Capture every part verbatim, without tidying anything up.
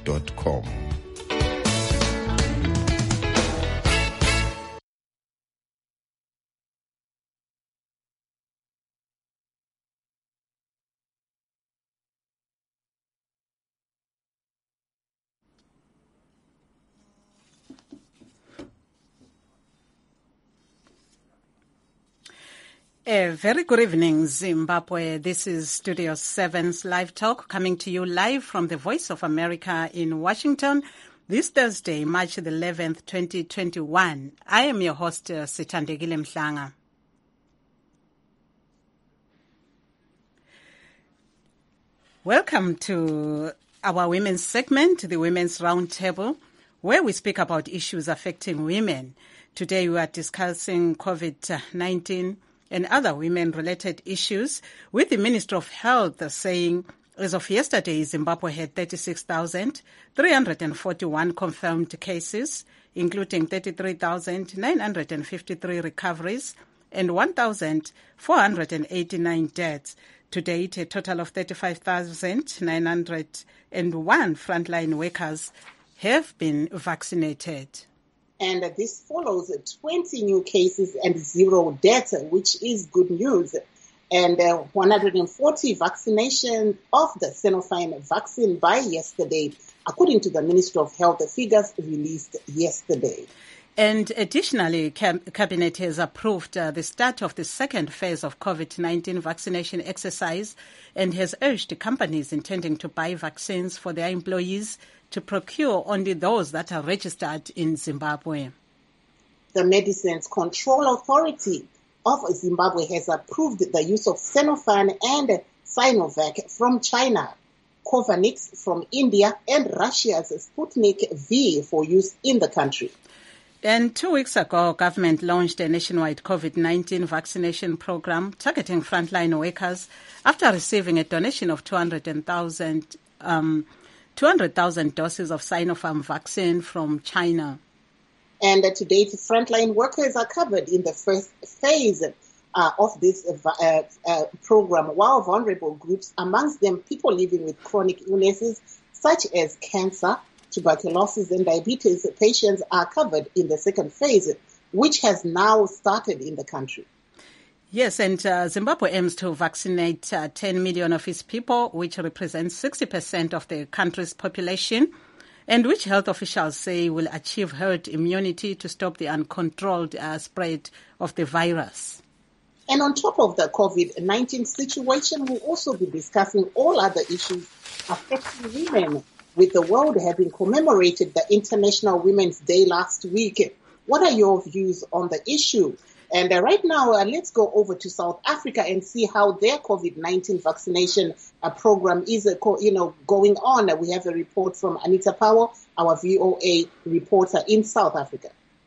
dot com. A very good evening, Zimbabwe. This is Studio seven's Live Talk, coming to you live from the Voice of America in Washington this Thursday, March the eleventh, twenty twenty-one. I am your host, uh, Sithandegile Mhlanga. Welcome to our women's segment, the Women's Roundtable, where we speak about issues affecting women. Today we are discussing COVID nineteen and other women-related issues, with the Minister of Health saying, as of yesterday, Zimbabwe had thirty-six thousand three hundred forty-one confirmed cases, including thirty-three thousand nine hundred fifty-three recoveries and one thousand four hundred eighty-nine deaths. To date, a total of thirty-five thousand nine hundred one frontline workers have been vaccinated. And this follows twenty new cases and zero deaths, which is good news. And uh, one hundred forty vaccination of the Sinopharm vaccine by yesterday, according to the Ministry of Health, the figures released yesterday. And additionally, Cabinet has approved uh, the start of the second phase of COVID nineteen vaccination exercise and has urged companies intending to buy vaccines for their employees to procure only those that are registered in Zimbabwe. The Medicines Control Authority of Zimbabwe has approved the use of Sinopharm and Sinovac from China, Covaxin from India, and Russia's Sputnik V for use in the country. And two weeks ago, government launched a nationwide COVID nineteen vaccination program targeting frontline workers after receiving a donation of two hundred thousand um, two hundred thousand doses of Sinopharm vaccine from China. And uh, to date, frontline workers are covered in the first phase uh, of this uh, uh, program, while vulnerable groups, amongst them people living with chronic illnesses such as cancer, tuberculosis, and diabetes patients, are covered in the second phase, which has now started in the country. Yes, and uh, Zimbabwe aims to vaccinate uh, ten million of its people, which represents sixty percent of the country's population, and which health officials say will achieve herd immunity to stop the uncontrolled uh, spread of the virus. And on top of the COVID nineteen situation, we'll also be discussing all other issues affecting women, with the world having commemorated the International Women's Day last week. What are your views on the issue? And uh, right now, uh, let's go over to South Africa and see how their COVID nineteen vaccination uh, program is uh, co- you know, going on. Uh, we have a report from Anita Powell, our V O A reporter in South Africa.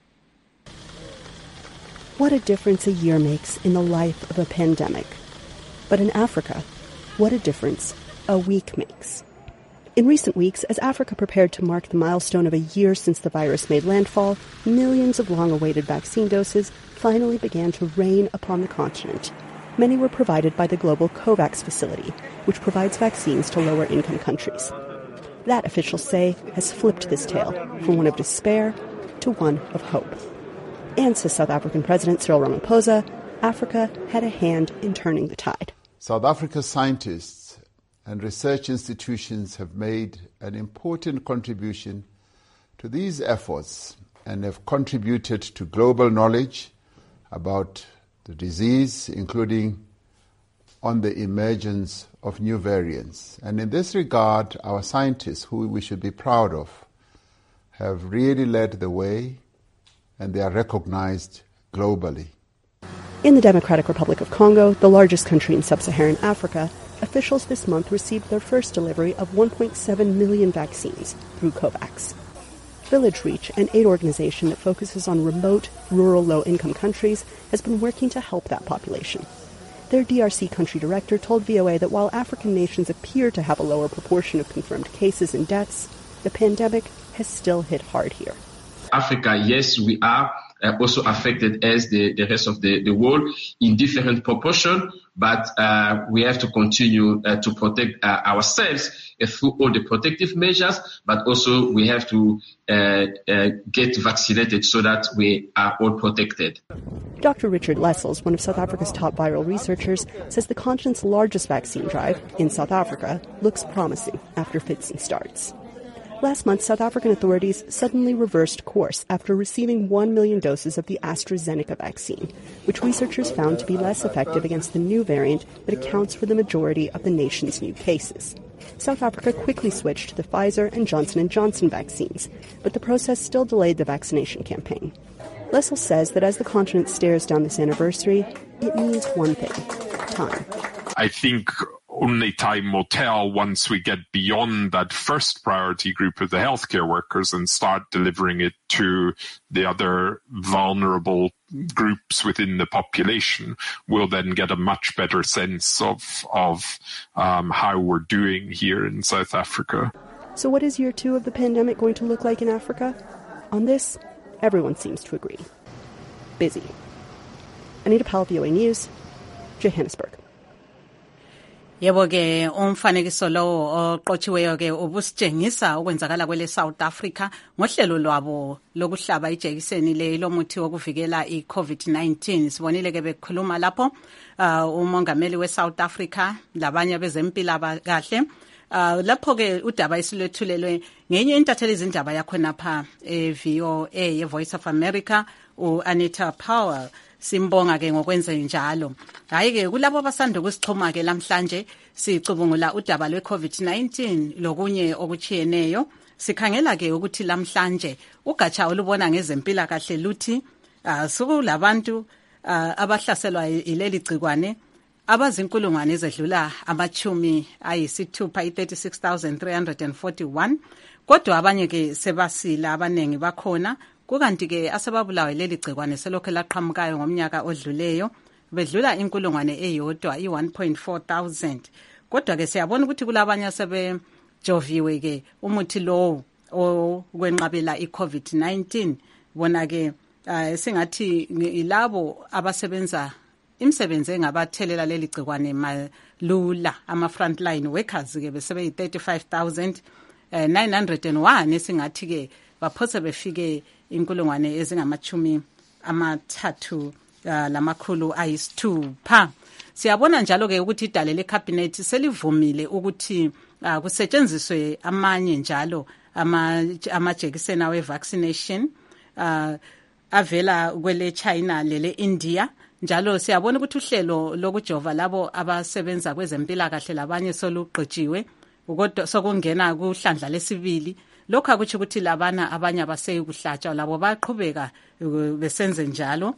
What a difference a year makes in the life of a pandemic. But in Africa, what a difference a week makes. In recent weeks, as Africa prepared to mark the milestone of a year since the virus made landfall, millions of long-awaited vaccine doses finally began to rain upon the continent. Many were provided by the global COVAX facility, which provides vaccines to lower-income countries. That, officials say, has flipped this tale from one of despair to one of hope. And, says South African President Cyril Ramaphosa, Africa had a hand in turning the tide. South Africa's scientists and research institutions have made an important contribution to these efforts and have contributed to global knowledge about the disease, including on the emergence of new variants. And in this regard, our scientists, who we should be proud of, have really led the way, and they are recognized globally. In the Democratic Republic of Congo, the largest country in sub-Saharan Africa, officials this month received their first delivery of one point seven million vaccines through COVAX. Village Reach, an aid organization that focuses on remote, rural, low-income countries, has been working to help that population. Their D R C country director told V O A that while African nations appear to have a lower proportion of confirmed cases and deaths, the pandemic has still hit hard here. Africa, yes, we are uh, also affected as the, the rest of the, the world in different proportion. But uh, we have to continue uh, to protect uh, ourselves uh, through all the protective measures, but also we have to uh, uh, get vaccinated so that we are all protected. Doctor Richard Lessels, one of South Africa's top viral researchers, says the continent's largest vaccine drive in South Africa looks promising after fits and starts. Last month, South African authorities suddenly reversed course after receiving one million doses of the AstraZeneca vaccine, which researchers found to be less effective against the new variant that accounts for the majority of the nation's new cases. South Africa quickly switched to the Pfizer and Johnson and Johnson vaccines, but the process still delayed the vaccination campaign. Lessels says that as the continent stares down this anniversary, it means one thing: time. I think only time will tell once we get beyond that first priority group of the healthcare workers and start delivering it to the other vulnerable groups within the population. We'll then get a much better sense of, of um, how we're doing here in South Africa. So what is year two of the pandemic going to look like in Africa? On this, everyone seems to agree. Busy. Anita Powell, V O A News, Johannesburg. Yebo ke umfanekiso lo oqotshiweyo ke ubusitshengisa ukwenzakala kwele South Africa ngohlelo lwabo lokuhlaba ijekiseni le lomuthi wokuvikela iCovid nineteen. Sibonile ke bekhuluma lapho uh, umongameli we South Africa labanye bezempila kahle. Uh, lapho ke udaba isilethulelwe ngenye intatheli izindaba yakho napha e-V O A ye-Voice of America u-Anita Powell. Simbonga ke ngokwenza njalo. Hayi ke kulabo abasanda ukusixhuma ke lamhlanje sicubungula udaba lwe-COVID nineteen lokunye okuchiyeneyo. Sikhangela ke ukuthi lamhlanje ugatsha olubona ngezempila kahle luthi uh, sokulabantu uh, abahlaselwa ileli gcikwane abazinkulungwane ezedlula amachumi ayisithupha i-thirty-six thousand three hundred forty-one, kodwa abanye ke sebasila abanengi bakhona. Kukanti ke asebabulawe leli gcikwane selokho laqhamukayo ngomnyaka odluleyo bedlula inkulungwane eyodwa i one point four thousand. Kodwa ke siyabona ukuthi kulabanye sebejoviwe ke umuthi lo okwenqabela iCovid nineteen. Bona ke uh, singathi ilabo abasebenza imsebenze engabathelela leli gcikwane malula ama frontline workers ke besebe thirty-five thousand nine hundred one esingathi ke baphose befike inkulungwane ezingamachumi amathathu uh, lamakhulu ayisithupha. Siyabona njalo ke ukuthi idale lecabinet selivumile ukuthi uh, kusetshenziswe amanye njalo ama amajekiseni awe vaccination uh, avela kwele China lele India. Njalo siyabona ukuthi uhlelo lokujova labo abasebenza kwezempila kahle labanye soluqotshiwe kodwa sokungena kuhlandla lesibili. Lokho akuthi ukuthi labana abanye abaseyi kuhlatshwa labo baqhubeka besenze njalo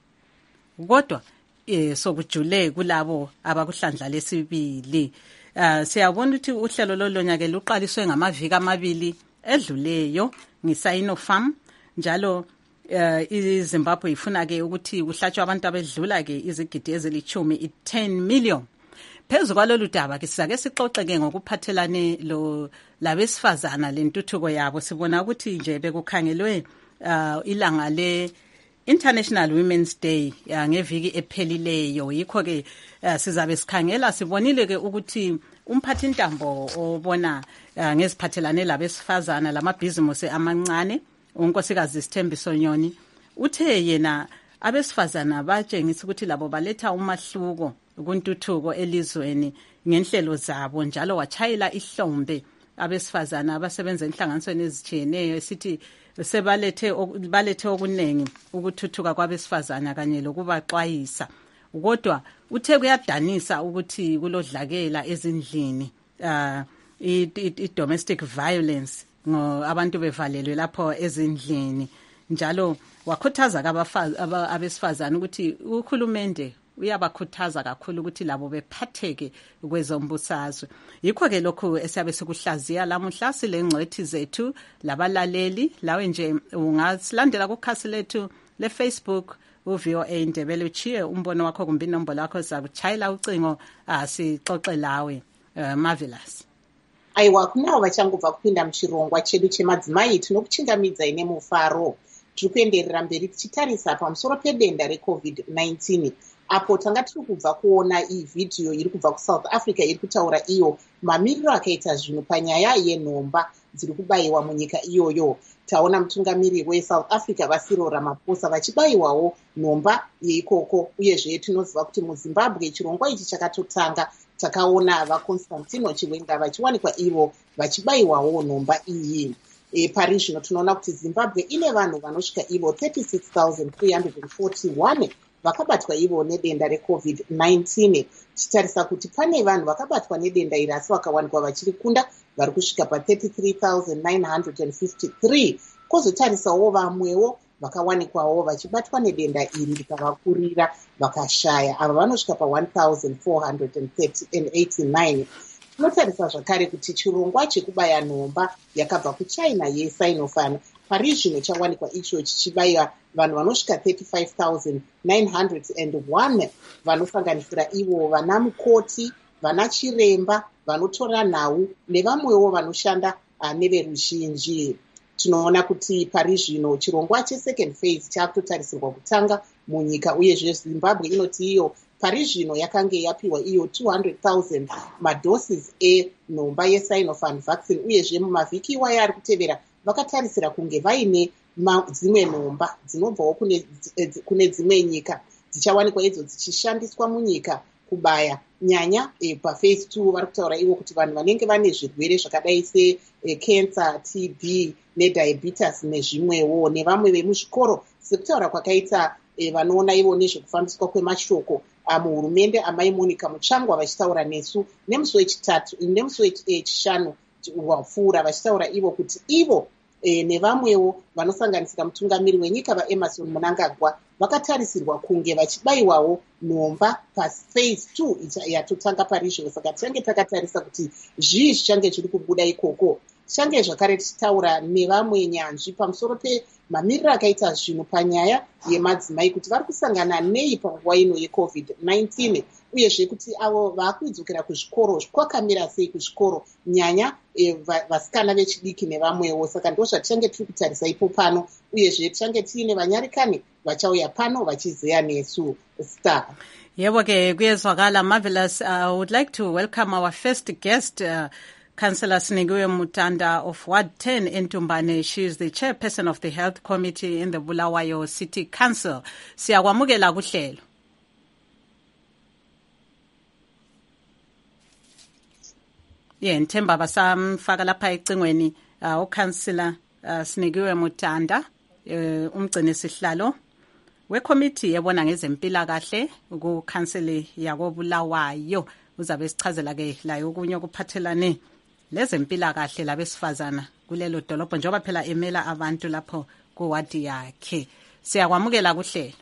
kodwa eh sokujule kulabo abakuhlandla lesibili. Uh, siyabona ukuthi uhlelo lolonyake luqaliswe ngamaviki amabili edluleyo ngiSinopharm njalo uh, iZimbabwe ifuna ke ukuthi kuhlatshwe abantu abedlula ke izigidi ezilichumi i ten million. Phezu kwalolu daba ke sizake sixoxeke ngokuphathelane lo labesifazana lentuthuko yabo. Sibona ukuthi nje bekukhangelwe uh, ilanga le International Women's Day uh, ngeviki ephelileyo. Yikho ke uh, sizabe sikhangela sibonile ke ukuthi umphathi intambo obona uh, ngeziphathelane labesifazana lamabhizimusi amancane unkosikazi Sithembiso Nyoni uthe yena abesifazana batshengisa ukuthi labo baletha umahluko kuntuthuko elizweni ngenhlelo zabo njalo wachayela ihlombe abesifazana abasebenza enhlanganisweni ezijiyeneyo esithi sebalethe balethe okunengi ukuthuthuka kwabesifazana kanye lokubaxwayisa. Kodwa uthe kuyadanisa ukuthi kulodlakela ezindlini uh, i-domestic violence ngo abantu bevalelwe lapho ezindlini njalo wakhuthaza abesifazana ukuthi ukhulumende uyabakhuthaza kakhulu ukuthi labo bephatheke kwezombusazwe. Yikho ke lokho esiyabe sikuhlaziya lamuhla silengcwethi zethu labalaleli lawe nje ungasilandela kukhasi lethu le Facebook u-V O A Ndebele uchiye umbono wakho kumbe inombolo yakho zakuchayela ucingo asixoxe lawe. uh, Marvelous. Aiwa kunawo vachangobva kupinda muchirongwa chedu chemadzimai tinokuchingamidza ine mufaro. tiri kuenderera mberi tichitarisa pamusoro pedenda recovid nineteen, apo tanga tiri kubva kuona iyi vhidhiyo iri kubva kuSouth Africa iri kutaura iyo mamiriro akaita zvinhu panyaya yenhomba dziri kubayiwa munyika iyoyo. Taona mutungamiriri weSouth Africa Cyril Ramaphosa vachibayiwawo nhomba yeikoko, uyezve tinoziva kuti muZimbabwe chirongwa ichi chakatotanga takaona vaConstantino Chiwenga vachiwanikwa ivo vachibayiwawo nhomba iyi. E, pari zvino tinoona kuti Zimbabwe ine vanhu vanosvika ivo thirty-six thousand three hundred forty-one vakabatwa ivo nedenda recovid nineteen. Tichitarisa kuti pane vanhu vakabatwa nedenda iri asi vakawanikwa vachiri kunda vari kusvika pa thirty-three thousand nine hundred fifty-three. Kwozotarisawo vamwewo vakawanikwawo vachibatwa nedenda iri rikavakurira vakashaya, ava vanosvika pa one thousand four hundred eighty-nine. Tinotarisa zvakare kuti chirongwa chekubaya nhomba yakabva kuChina yeSinopharm pari zvino chawanikwa icho chichibaya vanhu vanosvika thirty-five thousand nine hundred one vanosanganisira ivo vana mukoti, vana chiremba, vanotora nhau nevamwewo vanoshanda neveruzhinji. Tinoona kuti pari zvino chirongwa chesecond phase chakutotarisirwa kutanga munyika, uyezve Zimbabwe inoti iyo pari zvino yakange yapiwa iyo two hundred thousand madoses enhomba yeSinopharm vaccine, uyezve mumavhiki iwayo ari kutevera vakatarisira kunge vaine dzimwe nhomba dzinobvawo kune, kune dzimwe nyika dzichawanikwa idzo dzichishandiswa munyika kubaya nyanya. E, paphase two vari kutaura ivo kuti vanhu vanenge vane zvirwere zvakadai secancer, T B nediabetes nezvimwewo, nevamwe vemuzvikoro sekutaura kwakaita e, vanoona ivo nezvekufambiswa kwemashoko muhurumende amai Monica Mutsvangwa vachitaura nesu nemusi wechitatu nemusi wechishanu wapfuura vachitaura ivo kuti ivo e, nevamwewo vanosanganisira mutungamiri wenyika vaEmmerson Mnangagwa vakatarisirwa kunge vachibayiwawo nhomba paphase two yatotanga pari zvino. Saka tichange takatarisa kuti zvii zvichange zviri kubuda ikoko. Tichange zvakare tichitaura nevamwe nyanzvi pamusoro pemamiriro akaita zvinhu panyaya yemadzimai kuti vari kusangana nei panguva ino yecovid nineteen, uyezve kuti avo vaakuidzokera kuzvikoro kwakamira sei kuzvikoro nyanya e, vasikana vechidiki nevamwewo. Saka ndo zvatichange tiri kutarisa ipo pano, uyezve tichange tiine vanyarikani vachauya pano vachizeya nesu. Star. Yebo ke kuyezwakala marvelous. uh, I would like to welcome our first guest, uh, Councillor Sinikiwe Mutanda of Ward ten in Tumbane. She is the chairperson of the Health Committee in the Bulawayo City Council. Siyakwamukela kuhlelo. Yeah, Nthemba basamfaka lapha ecingweni uh, uCouncillor uh, Sinikiwe Mutanda, uh, umgcini sihlalo wekommittee ebona ngezempilakahle ku-council yako Bulawayo. Uzabe sichazela ke la okunye okuphathelane lezempilakahle labesifazana kulelo dolobho njengoba phela emela abantu lapho kuwadi yakhe. Siyakwamukela kuhlelo.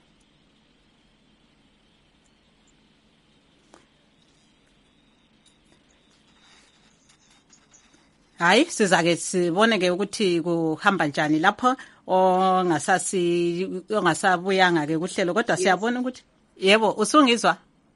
Hayi sizake sibone ke ukuthi kuhamba njani lapho ongasasi ongasabuyanga ke kuhlelo, kodwa siyabona ukuthi yebo usungizwa.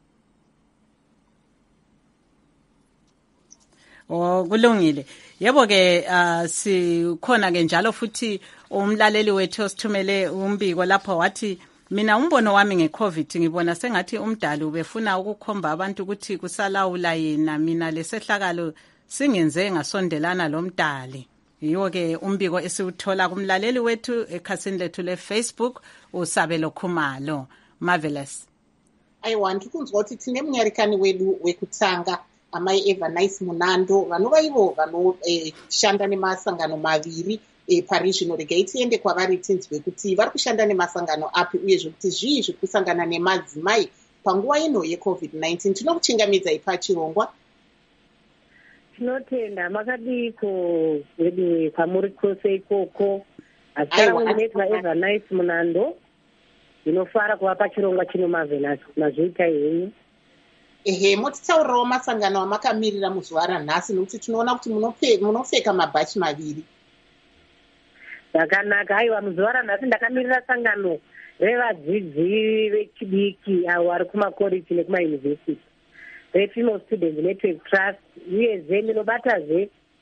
Oh kulungile. Yebo ke uh, sikhona ke njalo futhi umlaleli wethu osithumele umbiko lapho wathi mina umbono wami ngeCovid ngibona sengathi umdali ubefuna ukukhomba abantu ukuthi kusalawula yena, mina lesehlakalo singenze ngasondelana lomdali. Yiwo ke umbiko esiwuthola kumlaleli wethu ekhasini lethu leFacebook uSabelo Khumalo. Marvelous. I want to kunzwa ukuthi tine munyarikani wedu wekutanga amai Evernice Munando vanova ivo vanoshanda eh, nemasangano maviri eh, pari zvino regai tiende kwavari tinzwe kuti vari kushanda nemasangano api, uyezve kuti zvii zviri kusangana nemadzimai panguva ino yecovid nineteen. Tinokuchingamidzai pachirongwa. Tinotenda makadiko wedu kwamuri kwose ikoko. Asara weneetwa Evernice Munando inofara kuva pachirongwa chino marvelous mazviita henyu. Ehe, motitaurirawo masangano amakamirira muzuva ranhasi nokuti tinoona kuti munopfeka mabhachi maviri. Zvakanaka. Aiwa, muzuva ranhasi ndakamirira sangano revadzidzi vechidiki avo vari kumakoreji nekumayunivhesiti, reFemale Students Network Trust, uyezve ndinobatazve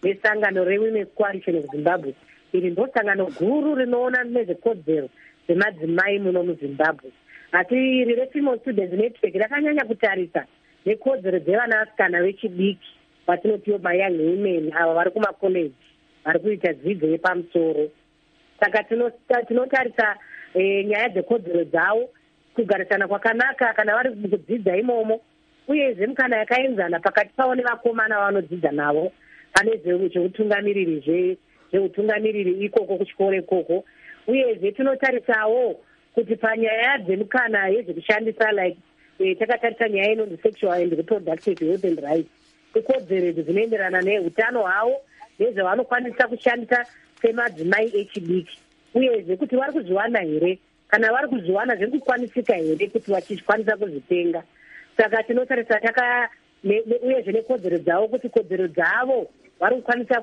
nesangano reWomen's Coalition of Zimbabwe. Iri ndo sangano guru rinoona nezvekodzero dzemadzimai muno muZimbabwe. Asi iri reFemale Students Network rakanyanya kutarisa nekodzero dzevanasikana vechidiki vatinotiwo mayoung women ava vari kumakoleji vari kuita dzidzo yepamusoro. Saka tinotarisa nyaya dzekodzero dzavo, kugarisana kwakanaka kana vari kudzidza imomo, uyezve mukana yakaenzana pakati pavo nevakomana vanodzidza navo pane zveutungamiriri zveutungamiriri ikoko kuchikoro ikoko. Uyezve tinotarisawo kuti panyaya dzemukana yezvekushandisa like takatarisa nyaya inonzi sexual and reproductive health and rights, ikodzero dzinoenderana neutano hwavo nezvavanokwanisa kushandisa semadzimai echidiki, uyezve kuti vari kuzviwana here, kana vari kuzviwana zviri kukwanisika here kuti vachikwanisa kuzvitenga. Saka tinotarisa taka uyezve nekodzero dzavo kuti kodzero dzavo vari kukwanisa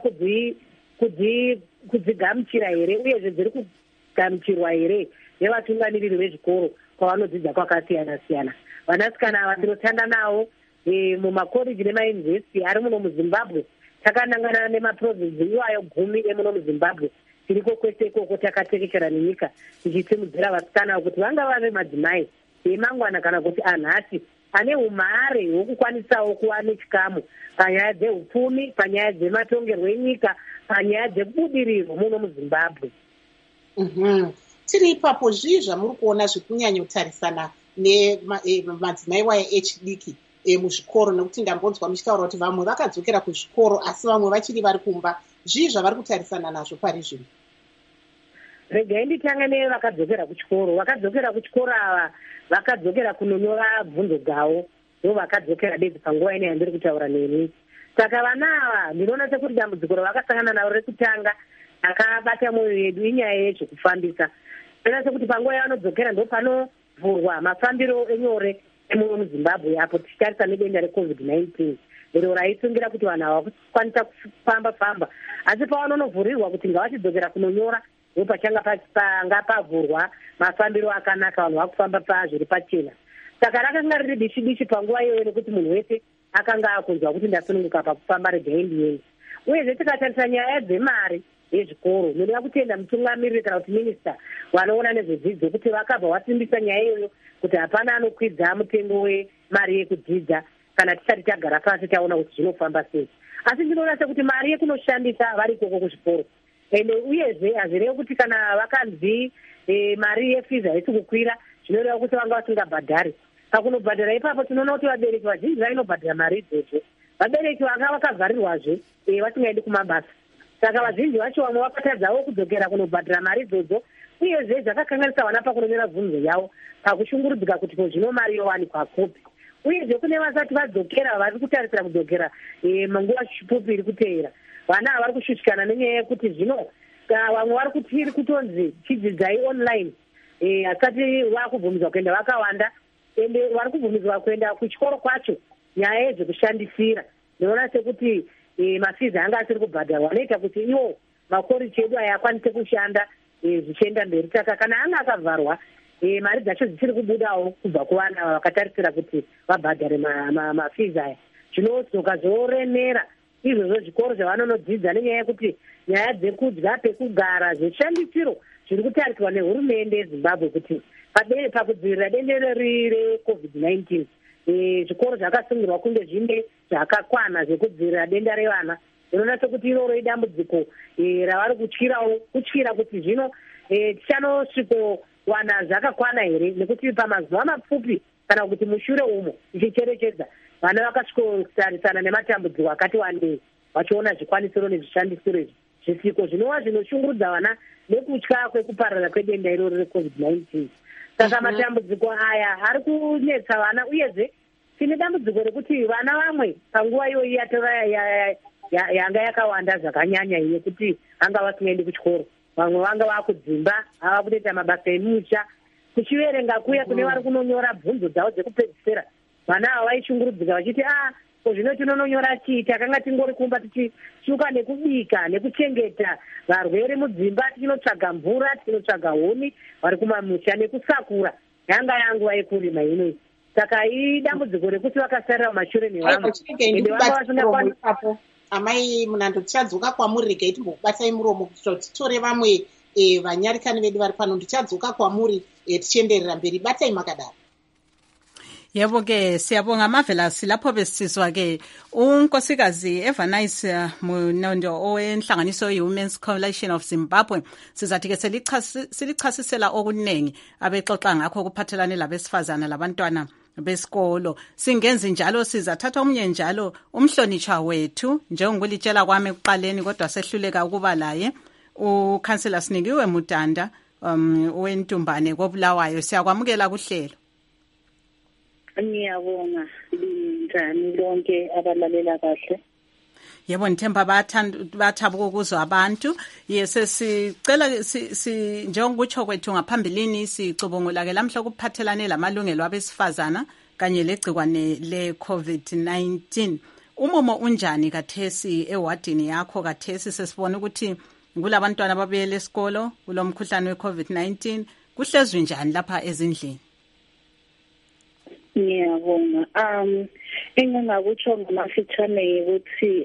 kudzigamuchira here, uyezve dziri kugamuchirwa here nevatungamiriri vezvikoro kwavanodzidza kwakasiyana siyana. Vanasikana ava tinotanda navo mumakoleji nemayunivhesiti ari muno muZimbabwe. Takanangana nemaprovinsi iwayo gumi emuno muZimbabwe, tiriko kwese ikoko takatekeshera nenyika tichisimudzira vasikana kuti vanga vave madzimai emangwana kana kuti anhasi ane umhare hwokukwanisawo kuva nechikamu panyaya dzeupfumi, panyaya dzematongerwo enyika, panyaya dzekubudiriro muno muZimbabwe. Mm-hmm. Tiri ipapo zvii zvamuri kuona zvikunyanya kutarisana nemadzimai waya echidiki muzvikoro, nekuti ndambonzwa muchitaura kuti vamwe vakadzokera kuzvikoro asi vamwe vachiri vari kumba. Zvii zvavari kutarisana nazvo pari zvino? Regai nditange nevakadzokera kuchikoro. Vakadzokera kuchikoro ava vakadzokera kunonyora bvunzo dzavo, ndo vakadzokera bedzi panguva ine yandiri kutaura nemi. Saka vana ava ndinoona sekuti dambudziko ravakasangana naro rekutanga akabata mwoyo yedu inyaya yezvekufambisa. Ndinoona sekuti panguva yavanodzokera ndo panovhurwa mafambiro enyore emuno muZimbabwe apo tichitarisa nedenda recovid nineteen iro raisungira kuti vanhu havakukwanisa kufamba famba, asi pavanonovhurirwa kuti ngavachidzokera kunonyora ndo pachanga panga pavhurwa mafambiro akanaka, vanhu vakufamba pazviri pachena. Saka rakanga riri dishi dishi panguva iyoyo nekuti munhu wese akanga akunzwa kuti ndasununguka pakufamba regai ndiende. Uyezve tikatarisa nyaya dzemari yezvikoro, ndoda kutenda mutungamiriri kana kuti minista vanoona nezvedzidzo kuti vakabva vasimbisa nyaya iyoyo kuti hapana anokwidza mutengo wemari yekudzidza kana tisati tagara pasi taona kuti zvinofamba sei. Asi ndinoona sekuti mari yekunoshandisa vari ikoko kuzvikoro, ende uyezve hazvirevi kuti kana vakanzi mari yefizi haisi kukwira zvinoreva kuti vanga vasingabhadhari. Pakunobhadhara ipapo tinoona kuti vabereki vazhinji vainobhadhara mari idzodzo. Vabereki vanga vakavharirwazve vasingaendi kumabasa. Saka vazhinji vacho vamwe vakatadzawo kudzokera kunobhadhara mari idzodzo, uyezve zvakakanganisa vana pakunonyora bvunzo yavo pakushungurudzika kuti ko zvino mari yowanikwa kupi. Uyezve kune vasati vadzokera vari kutarisira kudzokera manguva shupupi iri kuteera, vana vari kushushikana nenyaya yekuti zvino vamwe vari kutiri kutonzi chidzidzai online, asati vakubvumidzwa kuenda vakawanda, ende vari kubvumidzwa kuenda kuchikoro kwacho nyaya yezvekushandisira. Ndinoona sekuti mafizi anga asiri kubhadharwa anoita kuti iwo makoreji edu aya akwanise kushanda zvichienda mberi. Saka kana anga akavharwa mari dzacho dzichiri kubudawo kubva kuvana vakatarisira kuti vabhadhare mafizi aya, zvinodzoka zoremera izvozvo zvikoro zvavanonodzidza nenyaya yekuti nyaya dzekudya, pekugara, zveshandisiro zviri kutariswa nehurumende yeZimbabwe kuti pakudzivirira denda recovid nineteen zvikoro zvakasungirwa kunge zvine zvakakwana zvekudzivirira denda revana. Inoona sekuti iroro idambudziko ravari kutyirawo kutyira kuti zvino tichanosvikowana zvakakwana here, nekuti pamazuva mapfupi kana kuti mushure umo ichicherechedza vana vakasvikotarisana nematambudziko akati wandei vachiona zvikwanisiro nezvishandisiro izvi zvisiko zvinova zvinoshungurudza vana nekutya kwekuparara kwedenda iroro recovid nineteen. Saka matambudziko aya ari kunetsa vana, uyezve tine dambudziko rekuti vana vamwe panguva iyoyi yatora yanga yakawanda zvakanyanya yekuti vanga vasingaendi kuchikoro, vamwe vanga vakudzimba ava kutoita mabasa emusha, kuchiverenga kuya kune vari kunonyora bvunzo dzavo dzekupedzisira. Vana ava vaishungurudzika vachiti a ko zvino tinononyora chii, takanga tingori kumba tichishuka nekubika nekuchengeta varwere mudzimba, tichinotsvaga mvura, tichinotsvaga huni vari kumamusha nekusakura. Yanga yanguva yekurima inoyi. Saka idambudziko rekuti vakasarira mumashure nevamwe ende vanga vasingakwanisa amai Munando tichadzoka kwamuri rega timbokubatai muromo kuti titore vamwe e, vanyarikani vedu vari pano. Tichadzoka kwamuri e, tichienderera mberi. Batai makadaro. Yebo ke siyabonga Marvelous. Lapho besizwa ke unkosikazi Evanice Munondo owenhlanganiso ye-Women's Coalition of Zimbabwe. Sizathi ke selichasisela okunengi abexoxa ngakho kuphathelane labesifazana labantwana besikolo. Singenzi njalo sizathatha umnye njalo umhlonitshwa wethu njengokulitshela kwami ekuqaleni kodwa sehluleka ukuba laye uKhansela Sinikiwe Mutanda um owentumbane koBulawayo. Siyakwamukela kuhlelo. Ngiyabonga linjani lonke abalalela kahle. Yebo nithemba bathanda bathabuka ukuzwa abantu. Yese sicela si njengokutsho kwethu ngaphambilini sicubungula ke lamhla kuphathelane lamalungelo abesifazana kanye legcikwane le COVID nineteen. Umumo unjani kathesi ewadini yakho kathesi sesibona ukuthi kulabantwana babuyele esikolo kulomkhuhlane we COVID nineteen kuhlezwe njani lapha ezindlini? Ngiyabonga. Um engingakutsho ngamafitshane ukuthi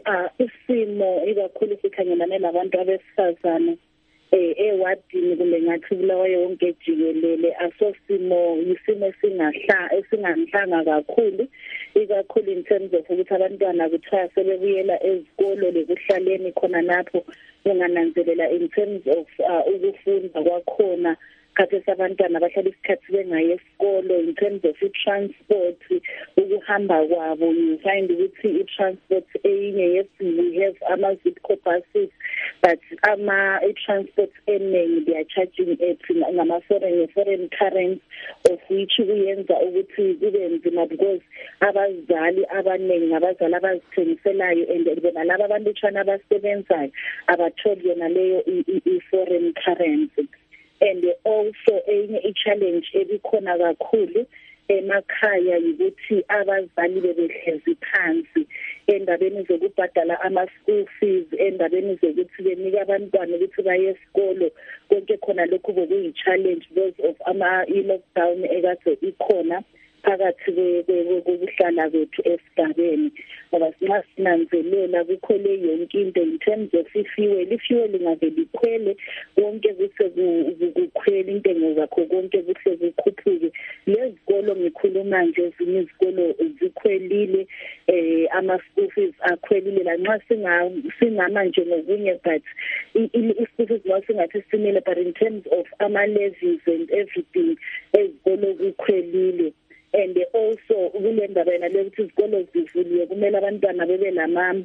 isimo ikakhulu sikhangelane labantu abesifazane eh ewadini kumbe ngathi Bulawayo wonke jikelele asosimo isimo singahla esinganhlanga kakhulu ikakhulu in terms of ukuthi abantwana kuthiwa sebebuyela ezikolo lekuhlaleni khona lapho ungananzelela in terms of ukufunda kwakhona kade sabantwana bahlala isikhathi bengaye esikolo in terms of i-transport ukuhamba kwabo you find ukuthi i-transport eyinye yes we have ama-Zipco buses but ama i-transport eningi they are charging at ngama-foreign foreign currency of which kuyenza ukuthi kube nzima because abazali abaningi abazali abazithengiselayo and bona laba abantwana abasebenzayo abatholi yona leyo i-foreign currency. And also enye i-challenge ebikhona kakhulu emakhaya ukuthi abazali bebehlezi phansi endabeni zokubhadala ama-school fees endabeni zokuthi benika abantwana ukuthi baye esikolo konke khona lokhu bokuyi-challenge because of ama-i-lockdown ekade ikhona phakathi kokuhlala kwethu esigabeni ngoba sinxa sinanzelela kukho le yonke into in terms of i-fuel i-fuel ingavele ikhwele konke kuse kukhwela intengo zakho konke kuhle kukhuphuke lezikolo ngikhuluma nje ezinye izikolo zikhwelile eh ama-school fees akhwelile lanxa singama nje ngokunye but i-school fees masingathi simile but in terms of ama-levies and everything ezikolo kukhwelile. And also kule ndaba yena lokuthi izikolo zivuliwe kumele abantwana bebe lama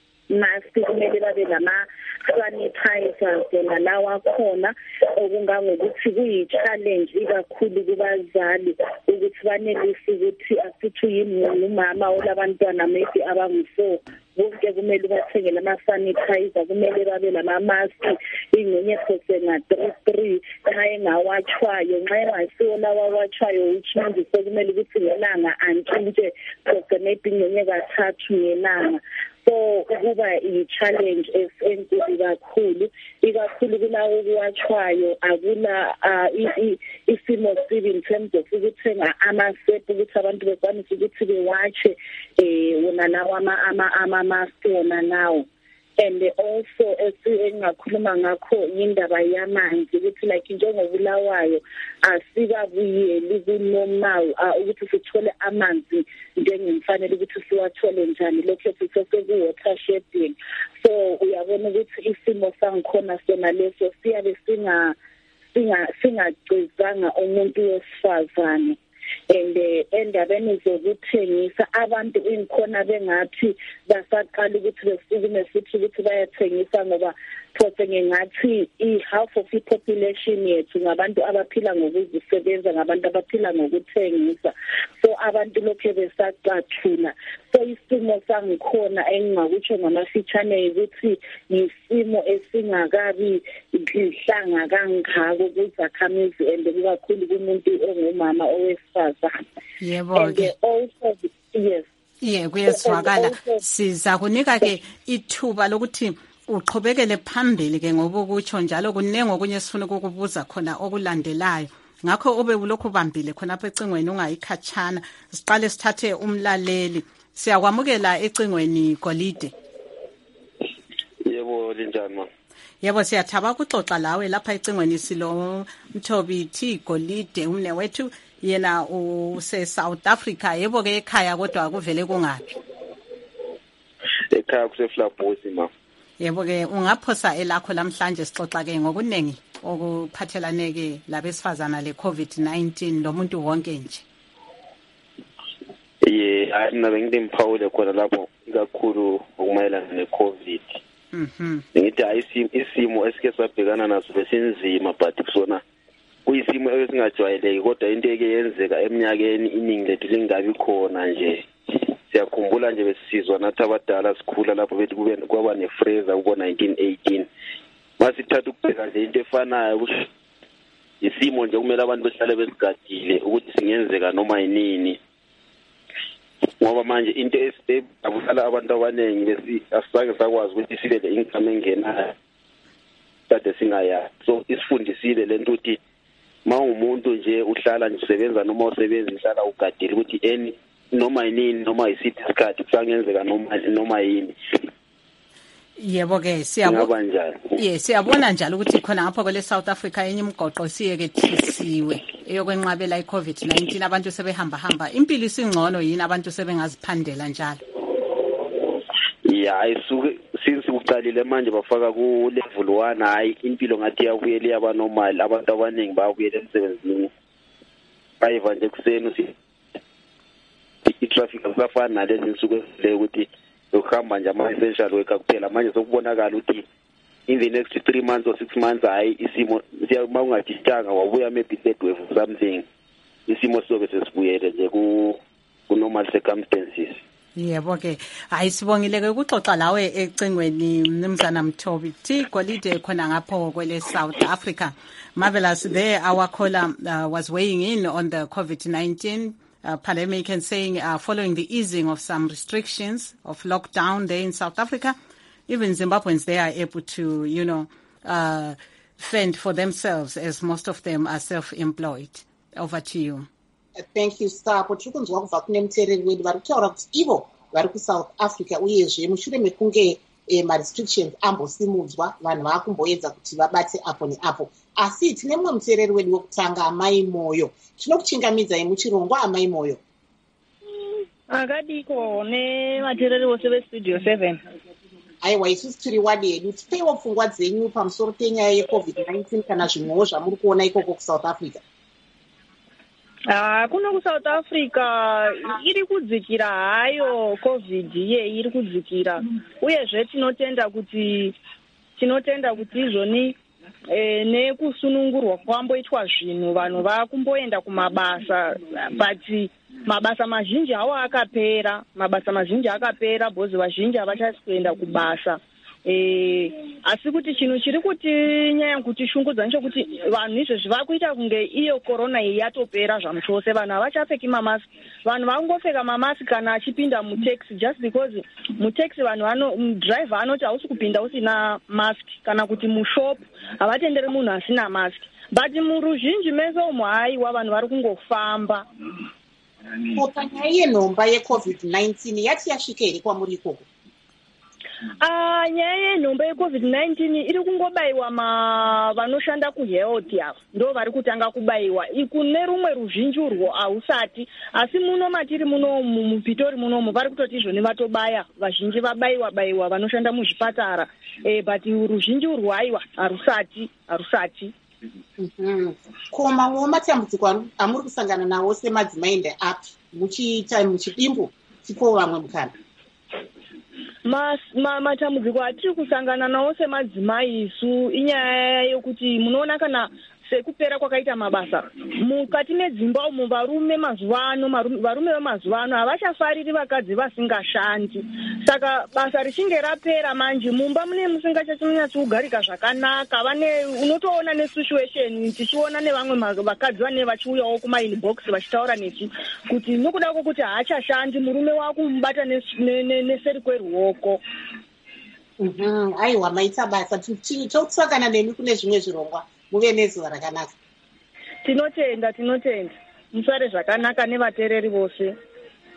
mask kumele babe lama sanitizers bona lawa khona okungangokuthi kuyi-challenge ikakhulu kubazali ukuthi banelise ukuthi asithi yini umama olabantwana maybe abangu-four bonke kumele bathengele ama-sanitizer kumele babe lama-mask ingxenye phose nga-three three nxa engawatshwayo nxa engasiwo lawa awatshwayo which means sekumele ukuthi ngelanga antshintshe phose maybe ingxenye kathathu ngelanga. So kuba i-challenge enkulu kakhulu ikakhulu kulawo okuwatshwayo akula isimo sibi in terms of ukuthenga amasepu ukuthi abantu bekwanise ukuthi bewatshe um wona lawo ama-mask wona nawo. And also engingakhuluma ngakho indaba yamanzi ukuthi like njengobulawayo asikabuyeli kunormal ukuthi sithole amanzi njengemfanele ukuthi siwathole njani lokho sisese-water shedding. So uyabona ukuthi isimo sangikhona sona leso siyabe singagcizanga umuntu wesifazane. And endabeni zokuthengisa abantu inkhona bengathi basaqala ukuthi besukume futhi ukuthi bayathengisa ngoba phose ngingathi i-half of i-population yethu ngabantu abaphila ngokuzisebenza ngabantu abaphila ngokuthengisa. So abantu lokhu besacathula. So isimo sangikhona engingakutsho ngamafitshane ukuthi yisimo esingakabi ihlanga kangako kuzakhamizi and kakhulu kumuntu ongumama owesifazane. Yebo ke. Also yes. Yeah, kuyezwakala. Siza kunika ke ithuba lokuthi uqhubekele phambili ke ngoba ukutsho njalo kunenge okunye sifuna ukukubuza khona okulandelayo. Ngakho ube ulokhu bambile khona apha ecingweni ungayikhatshana. Siqale sithathe umlaleli. Siyakwamukela ecingweni Golide. linjani ma? Yebo siyathaba ukuxoxa lawe lapha ecingweni silo Mthobi T Golide umne wethu yena use South Africa. Yebo ke ekhaya kodwa kuvele kungaphi? Ekhaya kuseFlabusi ma. Yebo ke ungaphosa elakho namhlanje sixoxa ke ngokunengi okuphathelane ke labesifazana le COVID nineteen lomuntu wonke nje. Ye ayina bengimpawule khona lapho ikakhulu ukumayelana neCovid. Mhm. Ngithi ayisimo isimo esike sabhekana naso besinzima but kusona kuyisimo esingajwayeleki kodwa into eke yenzeka eminyakeni iningi lethu lingabi khona nje. Siyakhumbula nje besizwa nathi abadala sikhula lapho bethi kube kwaba neFraser ubo nineteen eighteen. Masithatha ukubheka nje into efanayo ukuthi isimo nje kumele abantu behlale besigadile ukuthi singenzeka noma yinini. Ngoba manje into esibabusala abantu abaningi besi asake sakwazi ukuthi sibe le income engena kade singaya. So isifundisile lento ukuthi mawumuntu nje uhlala nje usebenza noma usebenza uhlala ugadile ukuthi eni noma yini noma isiphi isikhathi kusangenzeka noma noma yini. Yebo ke siyabona. Yes siyabona njalo ukuthi khona ngapha kwele South Africa enye imigoqo siyeke thisiwe eyokwenqabela iCovid nineteen abantu sebehamba hamba impilo isingcono yini abantu sebengaziphandela njalo. Yeah ayisuke since uqalile manje bafaka ku level one hayi impilo ngathi yabuyela yaba normal abantu abaningi bayabuyela emsebenzini. Bayiva nje kuseni usi i-traffic asafana nalezi insuku le ukuthi ukuhamba nje ama-essential worker kuphela manje sokubonakala ukuthi in the next three months or six months hayi isimo siyama ungadistanga wabuya maybe third wave or something isimo soke sesibuyele nje ku normal circumstances. Yebo ke hayi sibongile ke ukuxoxa lawe ecingweni Mnumzana Mthobi T Golide khona ngapho kwele South Africa. Marvelous there our caller uh, was weighing in on the COVID nineteen Uh, pandemic and saying uh, following the easing of some restrictions of lockdown there in South Africa, even Zimbabweans, they are able to, you know, uh, fend for themselves as most of them are self-employed. Over to you. Uh, thank you, Star. Pochukunzwa kubva kune muteereri wedu vari kutaura kuti ivo vari kuSouth Africa uyezve mushure mekunge eh, ma-restrictions ambosimudzwa vanhu vakumboedza kuti vabate apo neapo. Asi tine mumwe muteereri wedu wokutanga Amai Moyo. Tinokuchingamidzai muchirongwa Amai Moyo. Akadiko nevateereri vose vestudio seven. Aiwa isusu tiri wadi yedu tipeiwo pfungwa dzenyu pamusoro penyaya yeCovid nineteen kana zvimwewo zvamuri kuona ikoko kuSouth Africa. Ah, kuno kuSouth Africa iri kudzikira hayo COVID ye iri kudzikira. Uyezve tinotenda kuti tinotenda kuti izvoni eh nekusunungurwa kwamboitwa zvinhu vanhu vakumboenda kumabasa but mabasa mazhinji hawo akapera mabasa mazhinji akapera bhozi vazhinji avachasikuenda kubasa. Eh asi kuti chinhu chiri kuti nyaya kuti shungudza ncho kuti vanhu izvo zvakuita kunge iyo corona yatopera zvamuchose vanhu avachapfeki mamask vanhu vangofeka mamask kana achipinda mutaxi just because mutaxi vanhu vano driver anoti hausi kupinda usina mask kana kuti mushop avatendere munhu asina mask but muruzhinji meso umo haiwa vanhu vari kungofamba. Panyaya yenhomba yeCovid nineteen yati yasvika here kwamuri ikoko? Ah, nyaya yenhomba yeCovid nineteen iri kungobayiwa ma vanoshanda kuhealth avo ndo vari kutanga kubayiwa kune rumwe ruzhinji urwo hausati asi muno matiri muno muPitori munomu vari kutoti izvoni vatobaya vazhinji vabayiwa bayiwa vanoshanda muzvipatara eh but ruzhinji urwo haiwa harusati harusati. Mhm. Koma mamwe matambudziko amuri kusangana nawo semadzimai ndeapi muchiita muchidimbu tipowo vamwe mukana? Matambudziko atiri kusangana nawo semadzimai isu inyaya yokuti munoona kana sekupera kwakaita mabasa mukati medzimba umo varume mazuvano varume vemazuvano havachafariri vakadzi vasingashandi saka basa richinge rapera manje mumba mune musingachanyatsi kugarika zvakanaka vane unotoona nesituation tichiona nevamwe vakadzi vane vachiuyawo kumainbox vachitaura nesu kuti nokuda kwokuti haachashandi murume wakumubata neseri kweruoko. Mhm. Aiwa maita basa tokusangana nemi kune zvimwe zvirongwa muve nezuva rakanaka. Tinotenda tinotenda musare zvakanaka nevateereri vose.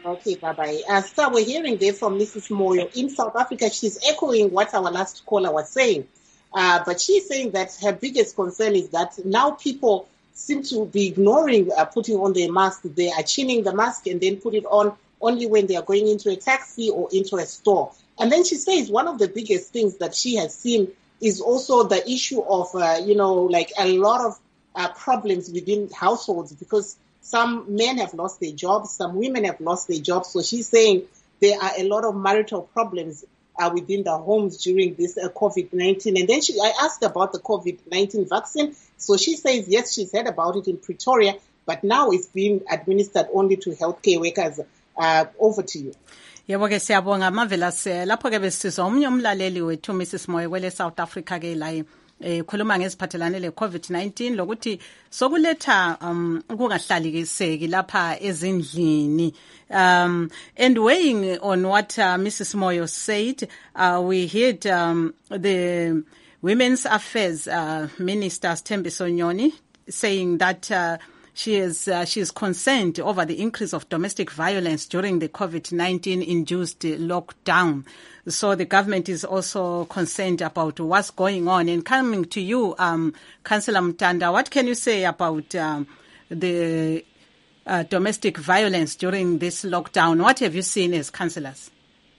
Okay, bye-bye. Uh, so we're hearing there from Missus Moyo. In South Africa, she's echoing what our last caller was saying. Uh, but she's saying that her biggest concern is that now people seem to be ignoring uh, putting on their mask. They are chinning the mask and then put it on only when they are going into a taxi or into a store. And then she says one of the biggest things that she has seen is also the issue of, uh, you know, like a lot of uh, problems within households, because some men have lost their jobs, some women have lost their jobs. So she's saying there are a lot of marital problems uh, within the homes during this uh, COVID nineteen. And then she, I asked about the COVID nineteen vaccine. So she says, yes, she's heard about it in Pretoria, but now it's being administered only to healthcare workers. Uh, over to you. Yebo ke siyabonga Marvelous. Lapho ke besizwa omnye umlaleli wethu Missus Moyo kwele South Africa ke la eh khuluma ngeziphathelane le COVID nineteen lokuthi sokuletha um ukungahlalikiseki lapha ezindlini. Um, and weighing on what uh, Missus Moyo said, uh, we heard um, the Women's Affairs uh, Minister Thembiso Nyoni saying that uh, She is uh, she is concerned over the increase of domestic violence during the COVID nineteen induced lockdown. So the government is also concerned about what's going on. And coming to you, um, Councillor Mutanda, what can you say about um, the uh, domestic violence during this lockdown? What have you seen as councillors?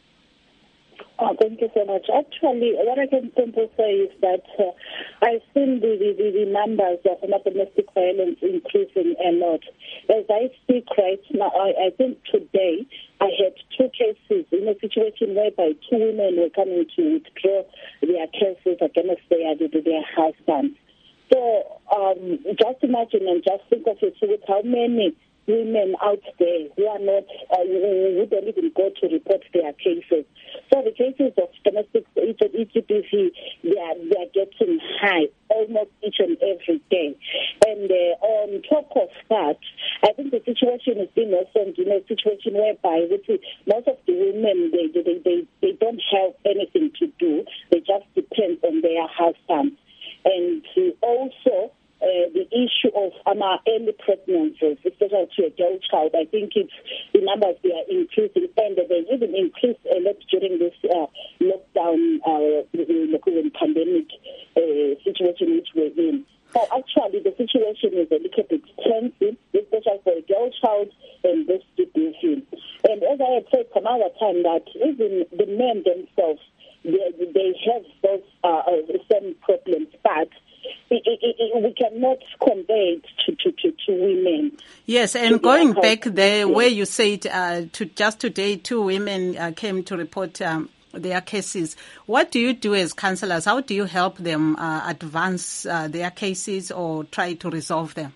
Oh, thank you so much. Actually, what I can simply say is that uh, I've seen the, the, the numbers of domestic violence increasing a lot. As I speak right now, I, I think today I had two cases in a situation whereby two women were coming to withdraw their cases against their, their husbands. So um, just imagine and just think of it with how many women out there who are not, uh, who don't even go to report their cases. So the cases of domestic E G B V, they are, they are getting high almost each and every day. And uh, on top of that, I think the situation is being worsened in a situation whereby most of the women, they, they, they, they don't have anything to do. They just depend on their husbands. And also, Uh, the issue of um, early pregnancies, especially to a girl child, I think it's the numbers they are increasing, and they even increased a lot during this uh, lockdown, uh, the COVID pandemic uh, situation which we're in. So actually, the situation is a little bit tense, especially for a girl child and this D B V. And as I had said some other time, that even the men themselves, they, they have those uh, same problems, but It, it, it, we cannot convey it to, to, to, to women. Yes, and going back there where you said uh, to just today two women uh, came to report um, their cases. What do you do as councillors? How do you help them uh, advance uh, their cases or try to resolve them?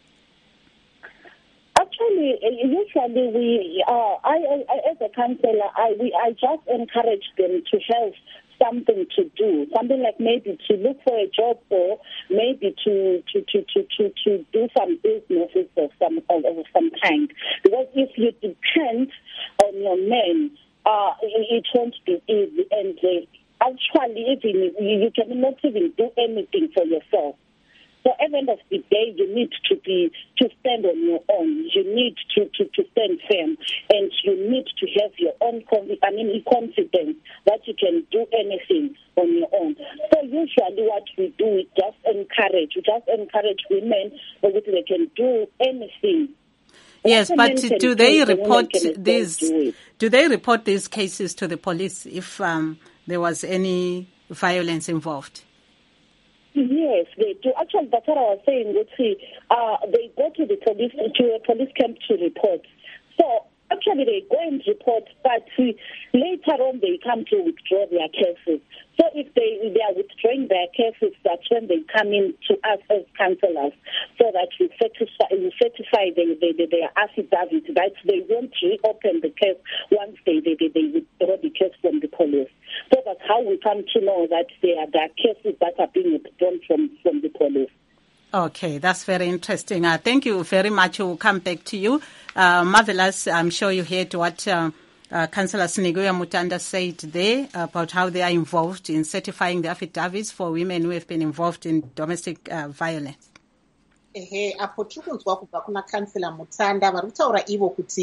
Actually, usually we, uh, I, I, as a councillor, I, we, I just encourage them to have something to do, something like maybe to look for a job or maybe to to to to to, to do some businesses of some of, of some kind. Because if you depend on your men, uh, it won't be easy. And uh, actually, even you, you cannot even do anything for yourself. So at the end of the day, you need to be to stand on your own. You need to, to, to stand firm, and you need to have your own I mean confidence that you can do anything on your own. So usually, what we do is just encourage. We just encourage women so that they can do anything. Yes, but do they report these? Do they report these cases to the police if um, there was any violence involved? Yes, they do. Actually, that's what I was saying. That uh, they go to the police to a police camp to report. So actually, they go and report, but later on they come to withdraw their cases. So if they they are withdrawing their cases, that's when they come in to us as councillors, so that we certify we certify the, the, the, their affidavit that they won't reopen the case once they they, they, they withdraw the case from the police. So that's how we come to know that there are, there are cases that are being withdrawn from, from the police. Okay, that's very interesting. Uh, thank you very much. We'll come back to you. Uh, Marvelous, I'm sure you heard what uh, uh, Councillor Sneguya Mutanda said there about how they are involved in certifying the affidavits for women who have been involved in domestic uh, violence. Ehe, apo tirikunzwa kubva kuna Councillor Mutanda vari kutaura ivo kuti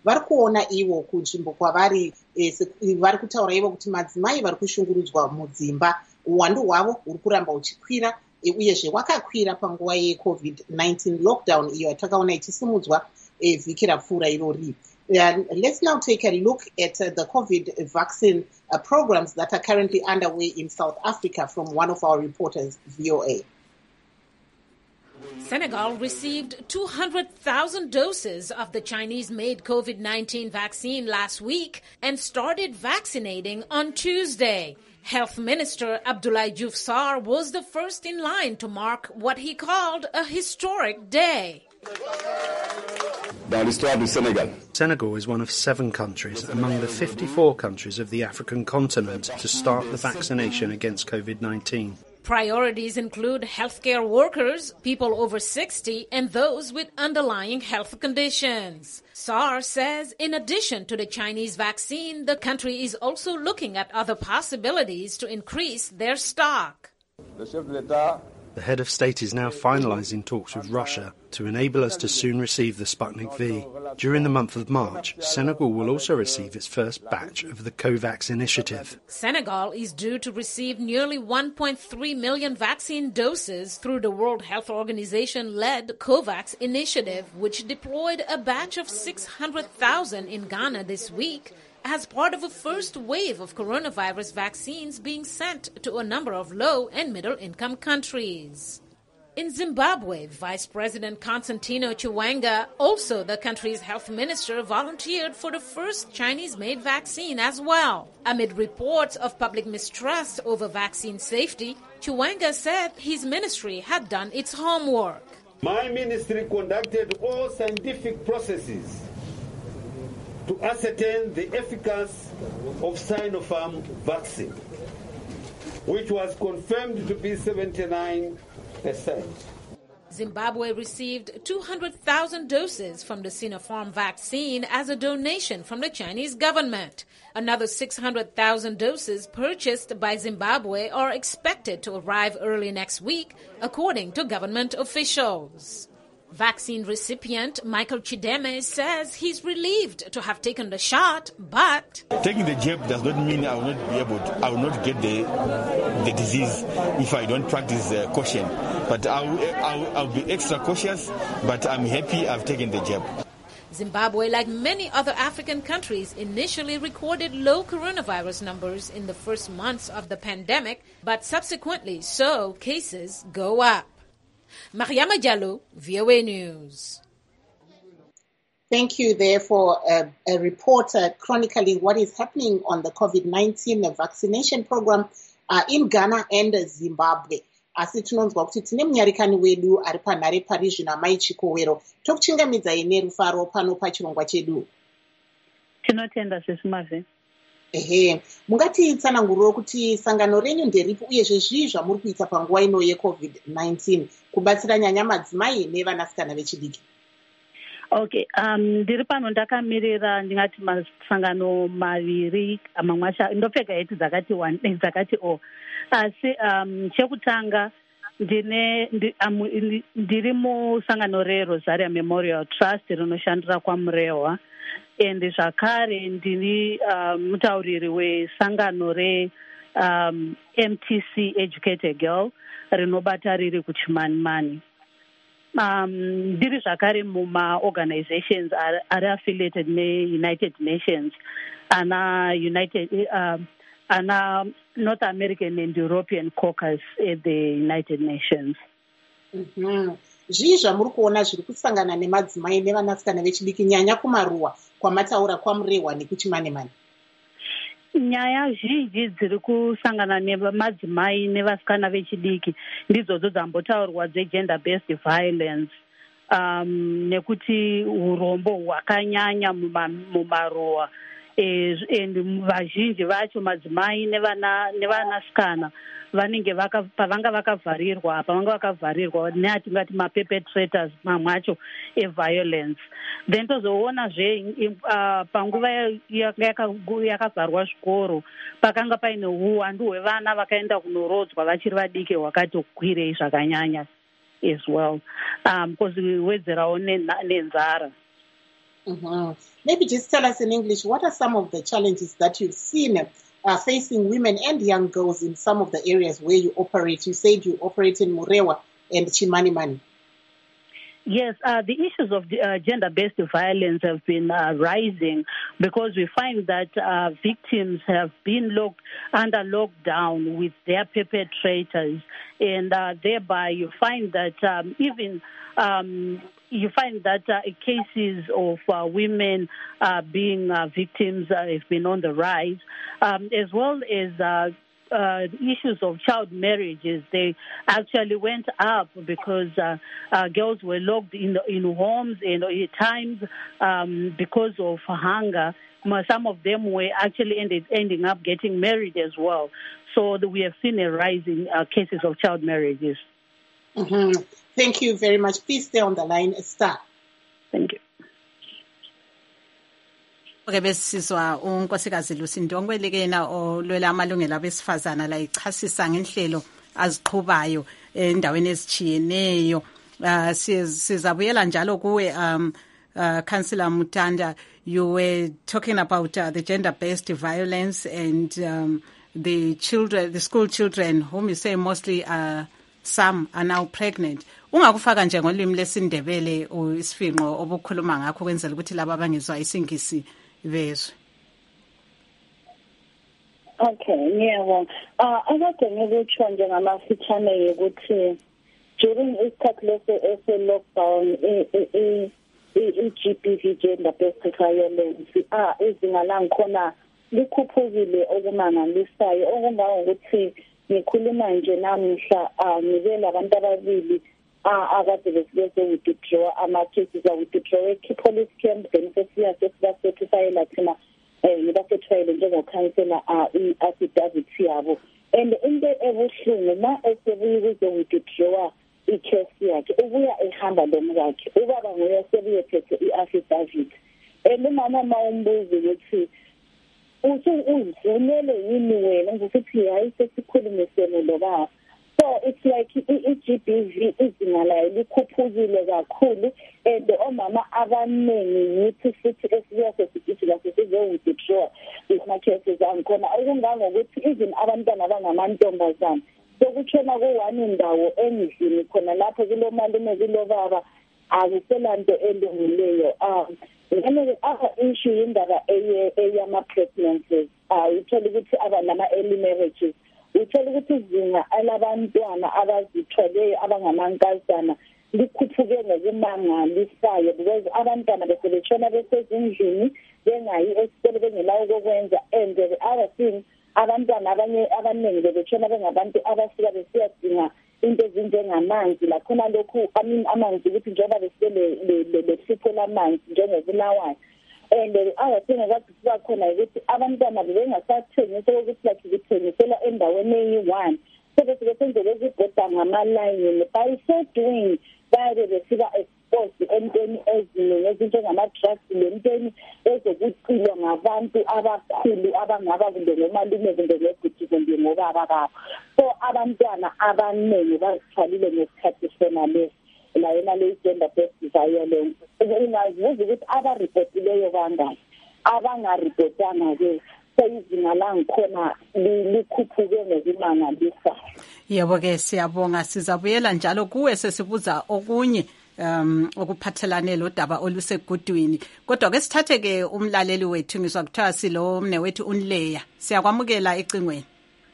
vari kuona ivo kunzvimbo kwavari vari kutaura ivo kuti madzimai vari kushungurudzwa mudzimba uwandu hwavo huri kuramba huchikwira uyezve wakakwira panguva yecovid nineteen lockdown iyo yatakaona ichisimudzwa vhiki rapfuura irori. Uh, let's now take a look at uh, the COVID vaccine uh, programs that are currently underway in South Africa from one of our reporters, V O A. Senegal received two hundred thousand doses of the Chinese-made COVID nineteen vaccine last week and started vaccinating on Tuesday. Health Minister Abdoulaye Diouf Sarr was the first in line to mark what he called a historic day. Senegal is one of seven countries among the fifty-four countries of the African continent to start the vaccination against COVID nineteen. Priorities include healthcare workers, people over sixty, and those with underlying health conditions. Sarr says in addition to the Chinese vaccine, the country is also looking at other possibilities to increase their stock. The head of state is now finalising talks with Russia to enable us to soon receive the Sputnik V. During the month of March, Senegal will also receive its first batch of the COVAX initiative. Senegal is due to receive nearly one point three million vaccine doses through the World Health Organization-led COVAX initiative, which deployed a batch of six hundred thousand in Ghana this week as part of a first wave of coronavirus vaccines being sent to a number of low- and middle-income countries. In Zimbabwe, Vice President Constantino Chiwenga, also the country's health minister, volunteered for the first Chinese-made vaccine as well. Amid reports of public mistrust over vaccine safety, Chiwenga said his ministry had done its homework. My ministry conducted all scientific processes to ascertain the efficacy of Sinopharm vaccine, which was confirmed to be seventy-nine percent. Zimbabwe received two hundred thousand doses from the Sinopharm vaccine as a donation from the Chinese government. Another six hundred thousand doses purchased by Zimbabwe are expected to arrive early next week, according to government officials. Vaccine recipient Michael Chideme says he's relieved to have taken the shot, but taking the jab does not mean I will not be able to, I will not get the the disease if I don't practice uh, caution. But I will, I will, I will be extra cautious, but I'm happy I've taken the jab. Zimbabwe, like many other African countries, initially recorded low coronavirus numbers in the first months of the pandemic, but subsequently saw cases go up. Mariama Diallo, V O A News. Thank you there for a, a report uh, chronicling what is happening on the COVID nineteen vaccination program uh, in Ghana and Zimbabwe. Asi tinonzwa kuti tine munyarikani wedu ari panhare pari zvino amai Chikowero. Tokuchingamidzai nerufaro pano pachirongwa chedu. Tinotenda sisi Mave. Ehe, mungatitsananguriro kuti sangano renyu nderipi uyezve zvii zvamuri kuita panguva ino yeCovid nineteen kubatsira nyanya madzimai nevanasikana vechidiki? Okay, um, ndiri pano ndakamirira ndingati masangano maviri mamwe acho ndopfeka heti dzakati one dzakati o asi um, chekutanga ndine ndi, um, ndiri musangano reRosaria Memorial Trust rinoshandira kwaMurehwa, ende zvakare ndiri uh, mutauriri wesangano re um, M T C Educate a Girl rinobata riri kuChimanimani. Um, ndiri zvakare muma-organizations are, are affiliated ne-United Nations, ana United, uh, ana North American and European caucus at the United Nations. Mm-hmm. Zvii zvamuri kuona zviri kusangana nemadzimai nevanasikana vechidiki nyanya kumaruwa kwamataura kwaMurehwa nekuChimanimani? Nyaya zhinji dziri kusangana nemadzimai nevasikana vechidiki ndidzodzo dzambotaurwa dze-gender based violence, um, nekuti urombo hwakanyanya mumaruwa, and vazhinji vacho madzimai nevanasikana vanenge pavanga vakavharirwa pavanga vakavharirwa neatingati maperpetrators mamwe acho eviolence. Then tozoonazve uh, panguva yakavharwa zvikoro pakanga paine uwandu hwevana vakaenda kunorodzwa vachiri vadiki hwakatokwirei zvakanyanya as well, um, because wedzerawo nenzara. Mm-hmm. Maybe just tell us in English, what are some of the challenges that you've seen uh, facing women and young girls in some of the areas where you operate? You said you operate in Murewa and Chimanimani. Yes, uh, the issues of the, uh, gender-based violence have been uh, rising because we find that uh, victims have been locked under lockdown with their perpetrators, and uh, thereby you find that um, even um, you find that uh, cases of uh, women uh, being uh, victims uh, have been on the rise, um, as well as uh, Uh, issues of child marriages. They actually went up because uh, uh, girls were locked in in homes, and at times um, because of hunger, some of them were actually ended, ending up getting married as well. So the, we have seen a rise in uh, cases of child marriages. Mm-hmm. Thank you very much. Please stay on the line, Star. Thank you. Okay, besizwa unkosikazi Lusindongwe lekena olwela amalungelo abesifazana la ichasisa ngenhlelo aziqhubayo endaweni ezichiyeneyo. Uh, sizabuyela njalo kuwe um uh, Councillor Mutanda, you were talking about uh, the gender-based violence and um, the children, the school children whom you say mostly uh, some are now pregnant. Ungakufaka nje ngolimi lesindebele isifinqo obukhuluma ngakho kwenzela ukuthi laba abangezwa isingisi bezwe. Okay, ngiyabona. Ah, akade ngikutsho nje ngamafitshane ukuthi during isikhathi lesi ese lockdown i G B V gender-based violence ah izinga langikhona likhuphukile okumangalisayo okungawo ukuthi ngikhuluma nje namhla ngibela abantu ababili akade besibese withdraw ama-cases awithdraw police camp then sesiya sesibasethisayela thina um ngibasethisayele njengokhansela i-affidavit yabo and into ebuhlungu ma esebuye ukuze-withdrawa i-case yakhe ubuya ehamba lomkakhe ubaba nguye osebuyephethe i-affidavit and umama ma umbuza ukuthi uzivumele yini wena ngokuthi hayi sesikhulumisene lobaba. So it's like i-G B V izinga layo likhuphukile kakhulu and omama abaningi yithi futhi esiyase sithi la sizo-withdraw ama-cases angikhona okungangokuthi even abantwana abangamantombazana sokutshona ku-one indawo endlini khona lapho kulo malume kulo baba akuselanto elungileyo. um Then other issue indaba eyama-pregnancies uthole ukuthi aba nama-early marriages uthole ukuthi izinga alabantwana abazithweleyo abangamankazana likhuphuke ngokumangalisayo because abantwana besebetshona besezindlini bengayi esikole bengelawo kokwenza and the other thing abantwana abanye abaningi bebetshona bengabantu abasuka besiyadinga into ezinjengamanzi lakhona lokhu amanzi ukuthi njengoba besibelesipho lamanzi njengobulawayo and other thing that kuba khona ukuthi abantwana bebengasathengiswa ukuthi like bethengisela endaweni eyi-one so besebesenzela ezibhoda ngamalayini by so doing bayabe besiba exposed entweni eziningi ezinjengama-drugs lentweni ezokucilwa ngabantu abakhulu abangaba kumbe ngomalume kumbe ngebhuti kumbe ngobaba babo. So abantwana abaningi bazithwalile ngesikhathi sona lesi la yena le gender-based violence ungazibuza ukuthi abaripotileyo bangaki abangaripotanga-ke seyizinga langikhona likhuphuke ngokumangalisayo. Yebo-ke siyabonga, sizabuyela njalo kuwe sesibuza okunye um okuphathelane lodaba olusegudwini kodwa ke sithathe-ke umlaleli wethu ngizwa kuthiwa silo mne wethu uNleya, siyakwamukela ecingweni.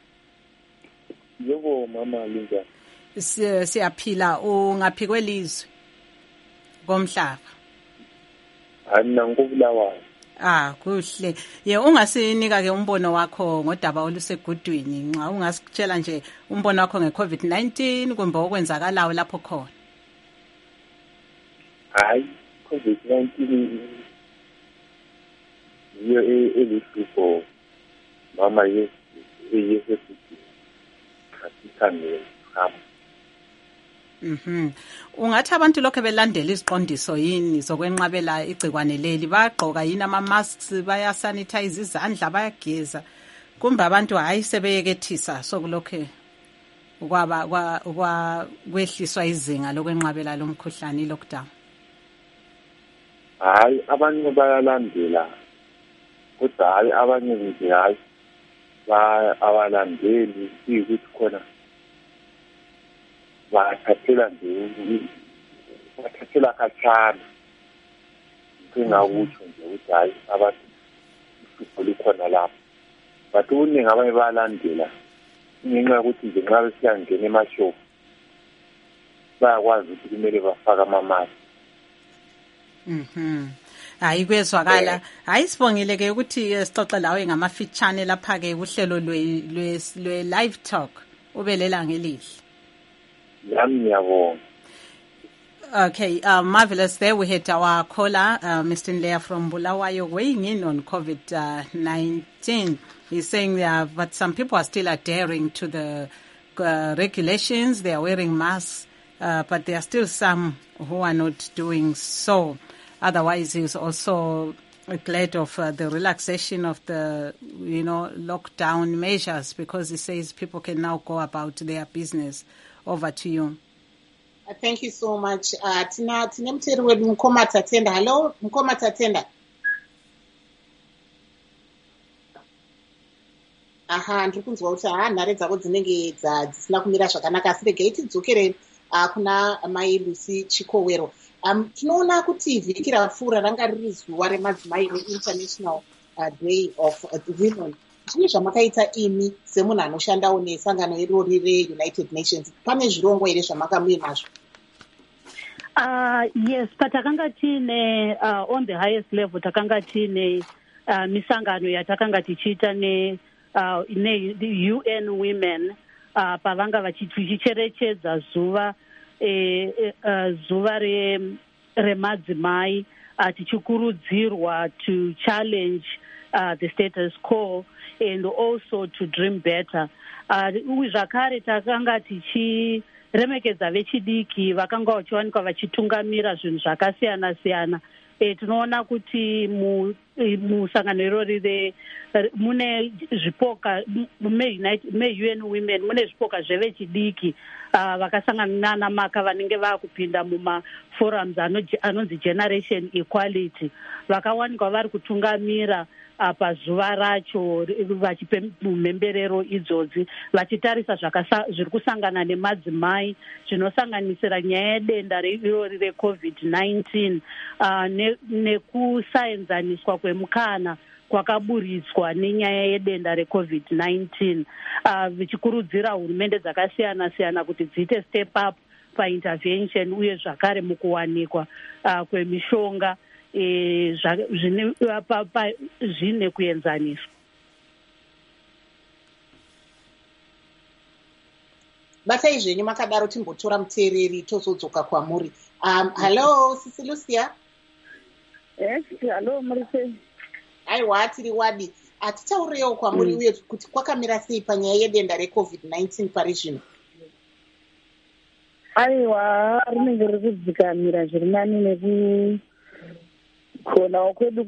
Yebo mama Linda. Siyaphila, ungaphi kwelizwe komhlaba? Ana ngobulawayo. Ah kuhle. Ye ungasinika ke umbono wakho ngodaba olusegudwini nxa ungasitshela nje umbono wakho ngeCovid nineteen kumbe okwenzakalayo lapho khona. Hayi COVID nineteen yiyo elihlupho mama yesi yesi kasithangeni ham. Mhm. Ungathi abantu lokho belandela iziqondiso yini zokwenqabela igcikwane leli, bagqoka yini ama masks, baya sanitize izandla, bayageza kumbe abantu hayi sebeyekethisa sokulokho kwaba kwa kwehliswa izinga lokwenqabela lomkhuhlane lockdown? hayi abanye bayalandela kodwa hayi abanye nje hayi ba abalandeli ukuthi khona bathathela nje bathathela khatshana ngingawutsho nje ukuthi hayi abantu kulikhona lapho but uningi abanye bayalandela ngenxa yokuthi nje nxa besiyangena emashop bayakwazi ukuthi kumele bafake amamaski. Mhm. Hayi kwezwakala. Hayi sibongile ke ukuthi sixoxe lawe ngamafitshane lapha ke uhlelo lwe lwe live talk ubelela ngelihle. Yami ngiyabonga. Okay, uh, marvelous. There we had our caller, uh, Mister Nleya from Bulawayo, weighing in on COVID nineteen. He's saying that, but some people are still adhering to the uh, regulations. They are wearing masks, uh, but there are still some who are not doing so. Otherwise, he's also glad of uh, the relaxation of the, you know, lockdown measures because he says people can now go about their business. Over to you. Uh, thank you so much. Uh, tina tina mteri wedu Mkoma Tatenda. Hello, Mkoma Tatenda. Aha, ndikunzwa kuti ha nhare dzavo dzinenge dzisina kumira zvakanaka asi regai tidzokere uh, kuna mai Lucy Chikowero. Um, tinoona kuti vhiki rapfuura ranga riri zuva remadzimai reInternational uh, Day of uh, Women. Zvine zvamakaita imi semunhu anoshandawo nesangano irori reUnited Nations, pane zvirongwa here zvamakamuye nazvo? Uh, yes, patakanga tine uh, on the highest level takanga tine uh, misangano yatakanga tichiita ne uh, ne U N Women uh, pavanga vachicherechedza zuva eh, uh, zuva re remadzimai uh, tichikurudzirwa to challenge uh, the status quo and also to dream better. Uye zvakare takanga tichiremekedza vechidiki vakanga vachiwanikwa vachitungamira zvinhu zvakasiyana siyana. E, tinoona kuti musangano irori mune zvipoka me-U N Women mune zvipoka zvevechidiki uh, vakasangana nana maka vanenge vakupinda mumaforums anonzi Generation Equality vakawanikwa vari kutungamira uh, pazuva racho vachipe mhemberero idzodzi vachitarisa zviri kusangana nemadzimai zvinosanganisira nyaya yedenda irori reCovid nineteen uh, nekusaenzaniswa ne kwemukana kwakaburitswa nenyaya yedenda reCovid nineteen uh, vichikurudzira hurumende dzakasiyana siyana kuti dziite step up paintervention uye zvakare mukuwanikwa uh, kwemishonga e, zvine, pa, pa, zvine kuenzaniswa. Batai zvenyu makadaro timbotora muteereri tozodzoka kwamuri. Um, hello, Sisi Lucia. Yes, hello, Marise. Aiwa, tiri wadi. Atitaurirewo kwamuri uye kuti kwakamira sei panyaya yedenda reCovid nineteen pari zvino? Aiwa, rinenge riri kudzikamira zviri nani nekukonawo kwedu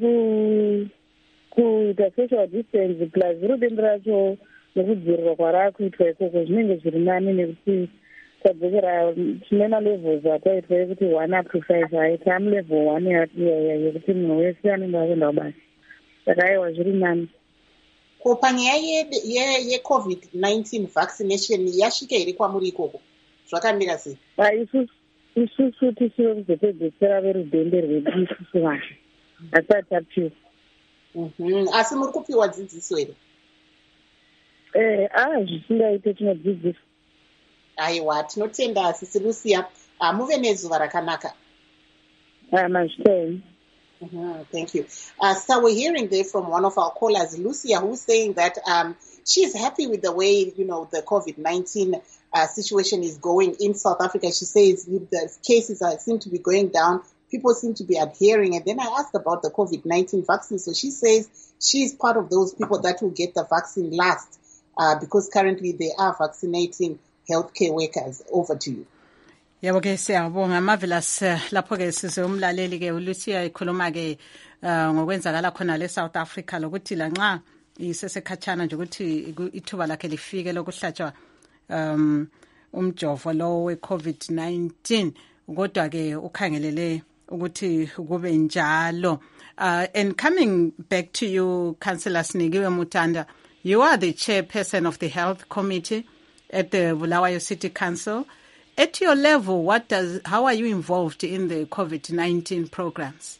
kuita social distance plus iro denda racho nekudzivirirwa kwarakuitwa ikoko zvinenge zviri nani nekuti tadzokera tinoona levels ataitwa yekuti one up to five aita am level one yekuti munhu wese anenge akuenda kubasa saka aiwa zviri nani. Ko panyaya yeCovid nineteen vaccination yasvika here kwamuri ikoko zvakamira sei? Isusu tisiwe kuzopedzesera verudhende rwedu isusu vanhu hasati tapiwa. Asi muri kupiwa dzidziso here? Eh, ah, zvisingaite tinodzidziswa. Aiwa, tinotenda Sisi Lucia. Uh, muve nezuva rakanaka. Ah, mazvitei. Mm-hmm, thank you. Uh, so we're hearing there from one of our callers, Lucia, who's saying that um, she's happy with the way, you know, the COVID nineteen uh, situation is going in South Africa. She says the cases are, seem to be going down. People seem to be adhering. And then I asked about the COVID nineteen vaccine. So she says she's part of those people that will get the vaccine last uh, because currently they are vaccinating healthcare workers. Over to you. Yebo ke siyabonga marvelous lapho ke sizomlaleli ke uLucia ikhuluma ke ngokwenzakala khona le South Africa lokuthi lanxa isesekhatshana nje ukuthi ithuba lakhe lifike lokuhlatshwa um umjovo lo weCovid nineteen kodwa ke ukhangelele ukuthi kube njalo. Uh, and coming back to you, Councillor Sinikiwe Mutanda, you are the chairperson of the Health Committee at the Bulawayo City Council. At your level, what does, how are you involved in the COVID nineteen programs?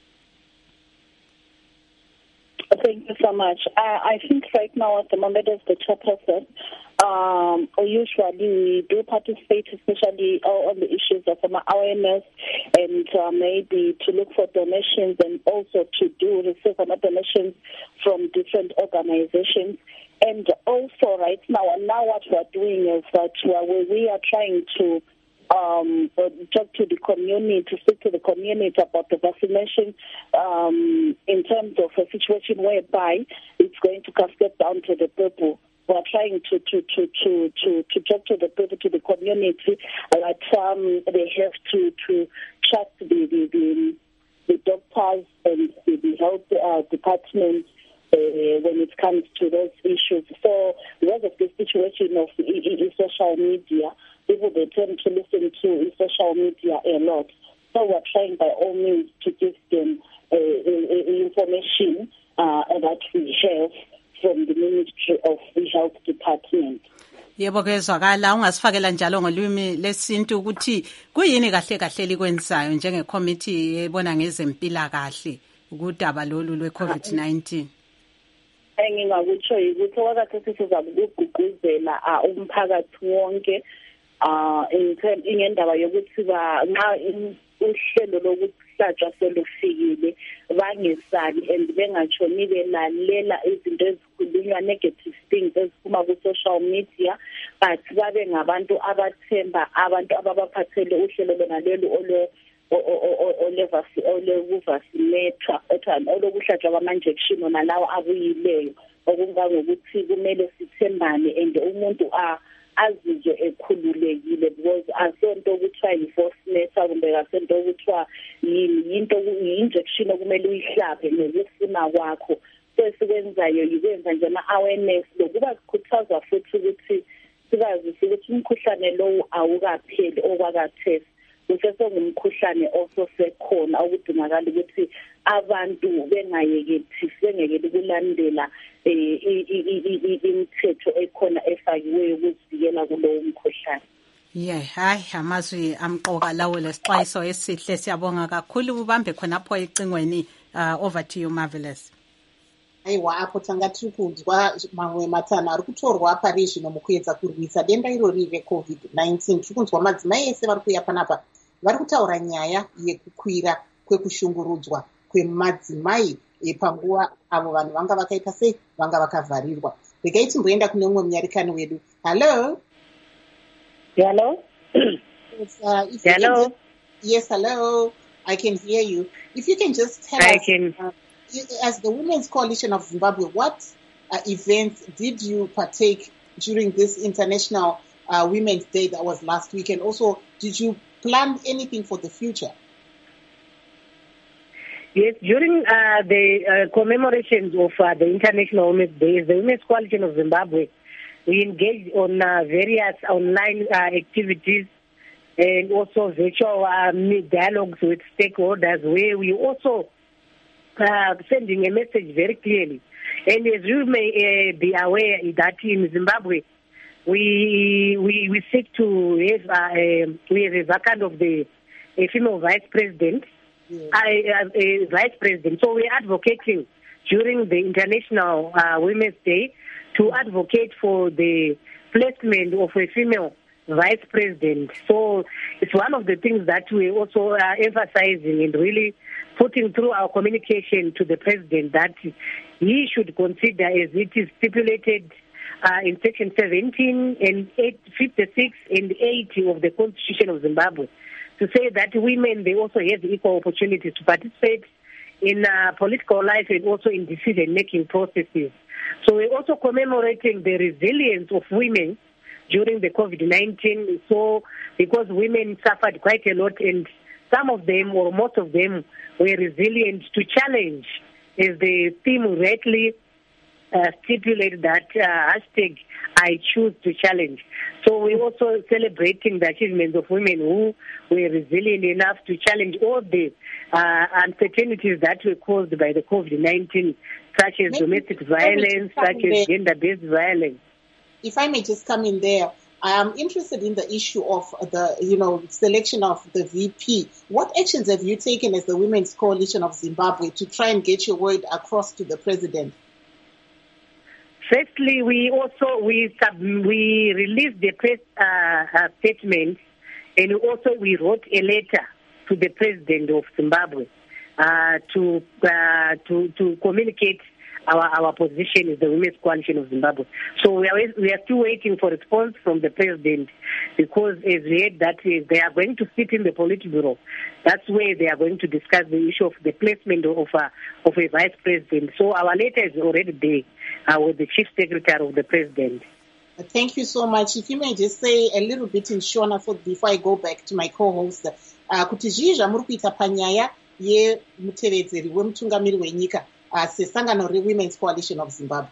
Thank you so much. I, I think right now at the moment as the chairperson, um, usually we do participate, especially on the issues of um, awareness and uh, maybe to look for donations and also to do receive um, donations from different organizations. And also right now, now what we are doing is that we are trying to Um, talk to the community, to speak to the community about the vaccination um, in terms of a situation whereby it's going to cascade down to the people. We are trying to to, to, to, to, to talk to the people, to the community, that um, they have to, to trust the, the, the, the doctors and the, the health uh, department Uh, when it comes to those issues. So because of the situation of the, the social media, people they tend to listen to social media a lot. So we're trying by all means to give them uh, uh, information uh, that we have from the Ministry of the Health Department. Yebo kezwakala ungasifakela njalo ngolwimi lesintu ukuthi kuyini kahle kahle likwenzayo njenge committee ebona ngezempilakahle ukudaba lolu lwe COVID nineteen. Engingakutsho ukuthi wakathe sizakugqugquzela umphakathi wonke uh ingendaba yokuthi ba nxa uhlelo lokuhlatshwa selufikile bangesabi and bengatshoni belalela izinto ezikhulunywa negative things eziphuma ku social media, but babe ngabantu abathemba abantu ababaphathele uhlelo lona lelo olo olevasi olevaccinate olokuhlatshwa kwama-injection ona lawo abuyileyo okungangokuthi kumele sithembane and umuntu a azizwe ekhululekile because asonto ukuthiwa yi-forcenet kumbe asonto ukuthiwa yinto i-injection okumele uyihlabe ngokufuna kwakho. So esikwenzayo yikwenza nje ama-awareness lokuba sikhuthaza futhi ukuthi sikazise ukuthi umkhuhlane lowo awukapheli okwakathesi usesengumkhuhlane ososekhona okudingakala ukuthi abantu bengayeketi bengekeli kulandela imithetho ekhona efakiweyo ukuzivikela kulowo mkhuhlane. Yeah, hayi amazwi amqoka lawo lesixwayiso esihle siyabonga kakhulu ubambe khonapho ecingweni. Uh, over to you, Marvelous. Aiwa apo tanga tiri kunzwa mamwe matana ari kutorwa pari zvino mukuedza kurwisa denda irori reCovid nineteen. Tiri kunzwa madzimai ese vari kuuya panapa vari kutaura nyaya yekukwira kwekushungurudzwa kwemadzimai panguva avo vanhu vanga vakaita sei vanga vakavharirwa. Regai timboenda kune umwe munyarikani wedu. Hello. Hello. Yes, uh, if hello. Just, yes, hello. I can hear you. If you can just tell I us, can. Uh, as the Women's Coalition of Zimbabwe, what uh, events did you partake during this International uh, Women's Day that was last week? And also, did you plan anything for the future? Yes, during uh, the uh, commemorations of uh, the International Women's Day, the Women's Coalition of Zimbabwe, we engaged on uh, various online uh, activities and also virtual uh, dialogues with stakeholders, where we also uh, sending a message very clearly. And as you may uh, be aware that in Zimbabwe, we we we seek to have uh, a, we have a vacant of the a female vice president, yeah. uh, a vice president. So we're advocating during the International uh, Women's Day to advocate for the placement of a female vice president. So it's one of the things that we're also uh, emphasizing and really putting through our communication to the president that he should consider, as it is stipulated uh, in section seventeen and eight fifty-six and eighty of the Constitution of Zimbabwe, to say that women, they also have equal opportunities to participate in uh, political life and also in decision-making processes. So we're also commemorating the resilience of women during the COVID nineteen. So because women suffered quite a lot, and some of them or most of them were resilient to challenge, as the theme rightly uh, stipulate that uh, hashtag I choose to challenge. So we're also celebrating the achievements of women who were resilient enough to challenge all the uh, uncertainties that were caused by the COVID nineteen, such as Maybe domestic violence, such as gender-based violence. If I may just come in there, I am interested in the issue of the, you know, selection of the V P. What actions have you taken as the Women's Coalition of Zimbabwe to try and get your word across to the president? Firstly, we also we sub, we released the press uh, uh, statement, and also we wrote a letter to the president of Zimbabwe uh, to uh, to to communicate our our position as the Women's Coalition of Zimbabwe. So we are we are still waiting for response from the president, because as we heard that they are going to sit in the Politburo. That's where they are going to discuss the issue of the placement of a of a vice president. So our letter is already there uh, with the chief secretary of the president. Thank you so much. If you may just say a little bit in Shona before I go back to my co-host, kuti zvii zvamuri kuita panyaya yemutevedzeri wemutungamiri wenyika sesangano reWomen's Coalition of Zimbabwe?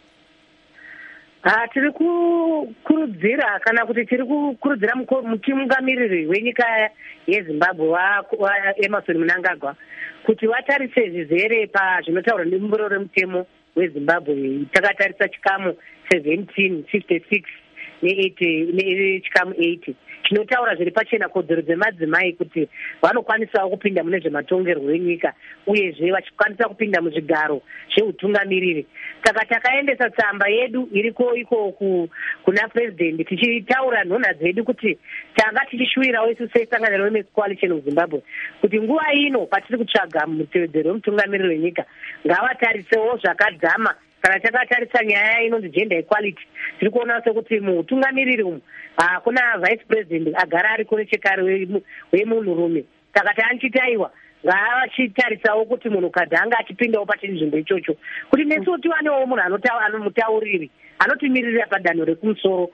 Ah, tiri kukurudzira kana kuti tiri kukurudzira mutungamiriri wenyika yeZimbabwe waEmmerson Mnangagwa kuti vatarise zvizere pazvinotaurwa nemumburo remutemo weZimbabwe. Takatarisa chikamu seventeen fifty-six nechikamu eighty chinotaura zviri pachena kodzero dzemadzimai kuti vanokwanisawo kupinda mune zvematongerwo enyika, uyezve vachikwanisa kupinda muzvigaro zveutungamiriri. Saka takaendesa tsamba yedu iriko iko kuna president tichitaura nhonha dzedu kuti tanga tichishuvirawo isu sesangano reWomen's Coalition of Zimbabwe kuti nguva ino patiri kutsvaga mutevedzeri wemutungamiriri wenyika ngavatarisewo zvakadzama. Kana takatarisa nyaya inonzi gender equality, tiri kuona sekuti mutungamiriri umu hakuna vice president agara ariko nechekare wemunhurume. Saka taanchitaiwa ngaavachitarisawo kuti munhukadzi anga achipindawo pachinzvimbo ichocho, kuti nesuwo tiwanewo munhu anomutauriri anotimiririra padanho rekumusoro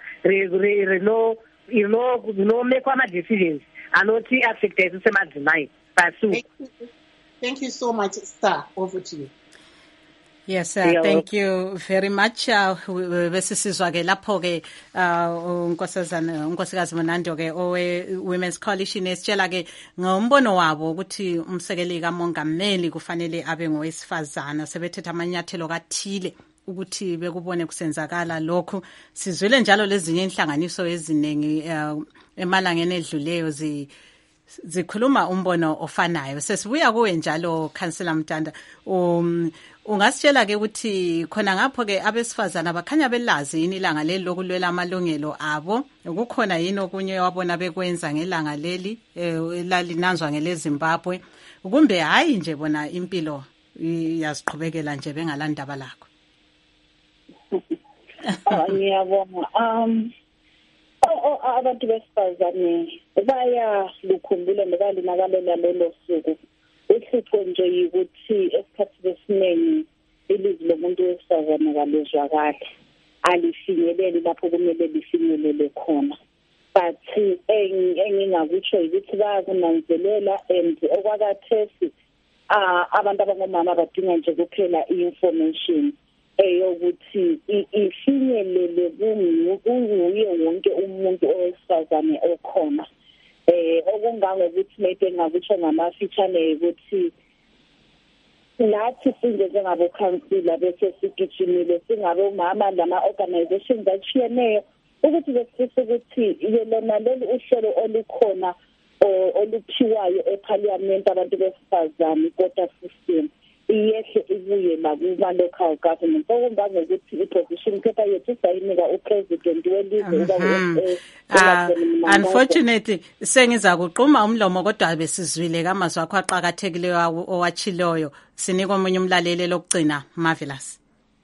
rinomekwa madecisions anoti affecta isu semadzimai pasi. Thank you so much, Star. Over to you. Yes, uh, thank you very much. Besisizwa ke lapho ke unkosazana unkosikazi Mnandi ke owe Women's Coalition esitshela ke ngombono wabo ukuthi umsekeli kamongameli kufanele abe ngowesifazana. Sebethetha amanyathelo kathile ukuthi bekubone kusenzakala lokho. Sizwele njalo lezinye inhlanganiso eziningi emalangeni edluleyo zi zikhuluma umbono ofanayo. Sesibuya kuwe njalo Councillor Mtanda, um ungasitshela ke ukuthi khona ngapho ke abesifazana bakhanya belazi yini ilanga leli lokulwela amalungelo abo, ukukhona yini okunye wabona bekwenza ngelanga leli elalinanzwa ngeleZimbabwe, kumbe hayi nje bona impilo yaziqhubekela nje bengalandaba lakho? Ngiyabonga. um abantu besifazane baya lukhumbula nebalinakalela lelo suku. Uhlupho nje yikuthi esikhathini esiningi ilizwi lomuntu wesifazane kalezwakali, alifinyeleli lapho kumele lifinyelele khona. But engingakutsho yikuthi bayakunanzelela, and okwakathesi abantu abangomama badinga nje kuphela i-information eyokuthi ifinyelele kunguye wonke umuntu owesifazane okhona. Eh okungangokuthi maybe ngakutsho ngamafitshane ukuthi nathi sinje njengabo council bese sigijimile singabe umama lama organizations atshiyeneyo ukuthi besifisa ukuthi yelona leli uhlelo olukhona oluphiwayo eParliament abantu besifazane quota system iyehle ibuye la kuma local government. Okungange ukuthi iposition paper yethu sayinika upresident welizwe uba unfortunately sengiza kuqhuma umlomo kodwa besizwile kamazwi akho aqhakathekileyo owachiloyo. Sinika omunye umlaleli lokugcina. Marvelous.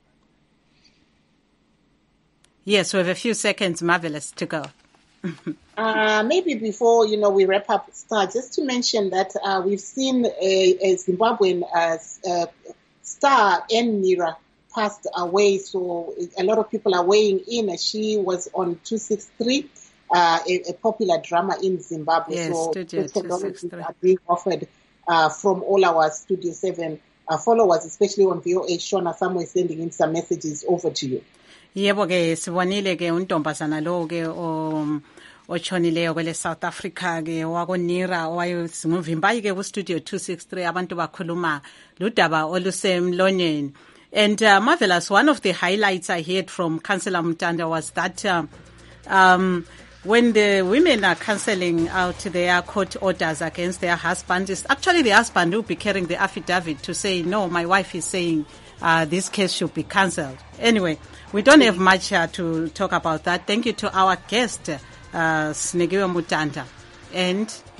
Yes, we have a few seconds, Marvelous, to go. uh, maybe before, you know, we wrap up, Star, just to mention that uh, we've seen a, a Zimbabwean uh, uh, star, Nira, passed away. So a lot of people are weighing in. She was on two sixty-three, uh, a, a popular drama in Zimbabwe. Yes, so Studio technologies are being offered uh, from all our Studio seven our followers, especially on V O A. Shona, somewhere sending in some messages. Over to you. Yebo ke sibonile ke untombazana lo ke o ochonileyo kwele South Africa ke wakonira wayesinguvimbayi ke ku studio two sixty-three abantu bakhuluma ludaba olusemlonyeni. And uh, marvelous, one of the highlights I heard from Councillor Mutanda was that uh, um, when the women are cancelling out their court orders against their husbands, it's actually the husband who will be carrying the affidavit to say, no, my wife is saying uh, this case should be cancelled. Anyway, we don't have much uh, to talk about that. Thank you to our guest, uh, Snegiwe Mutanda. And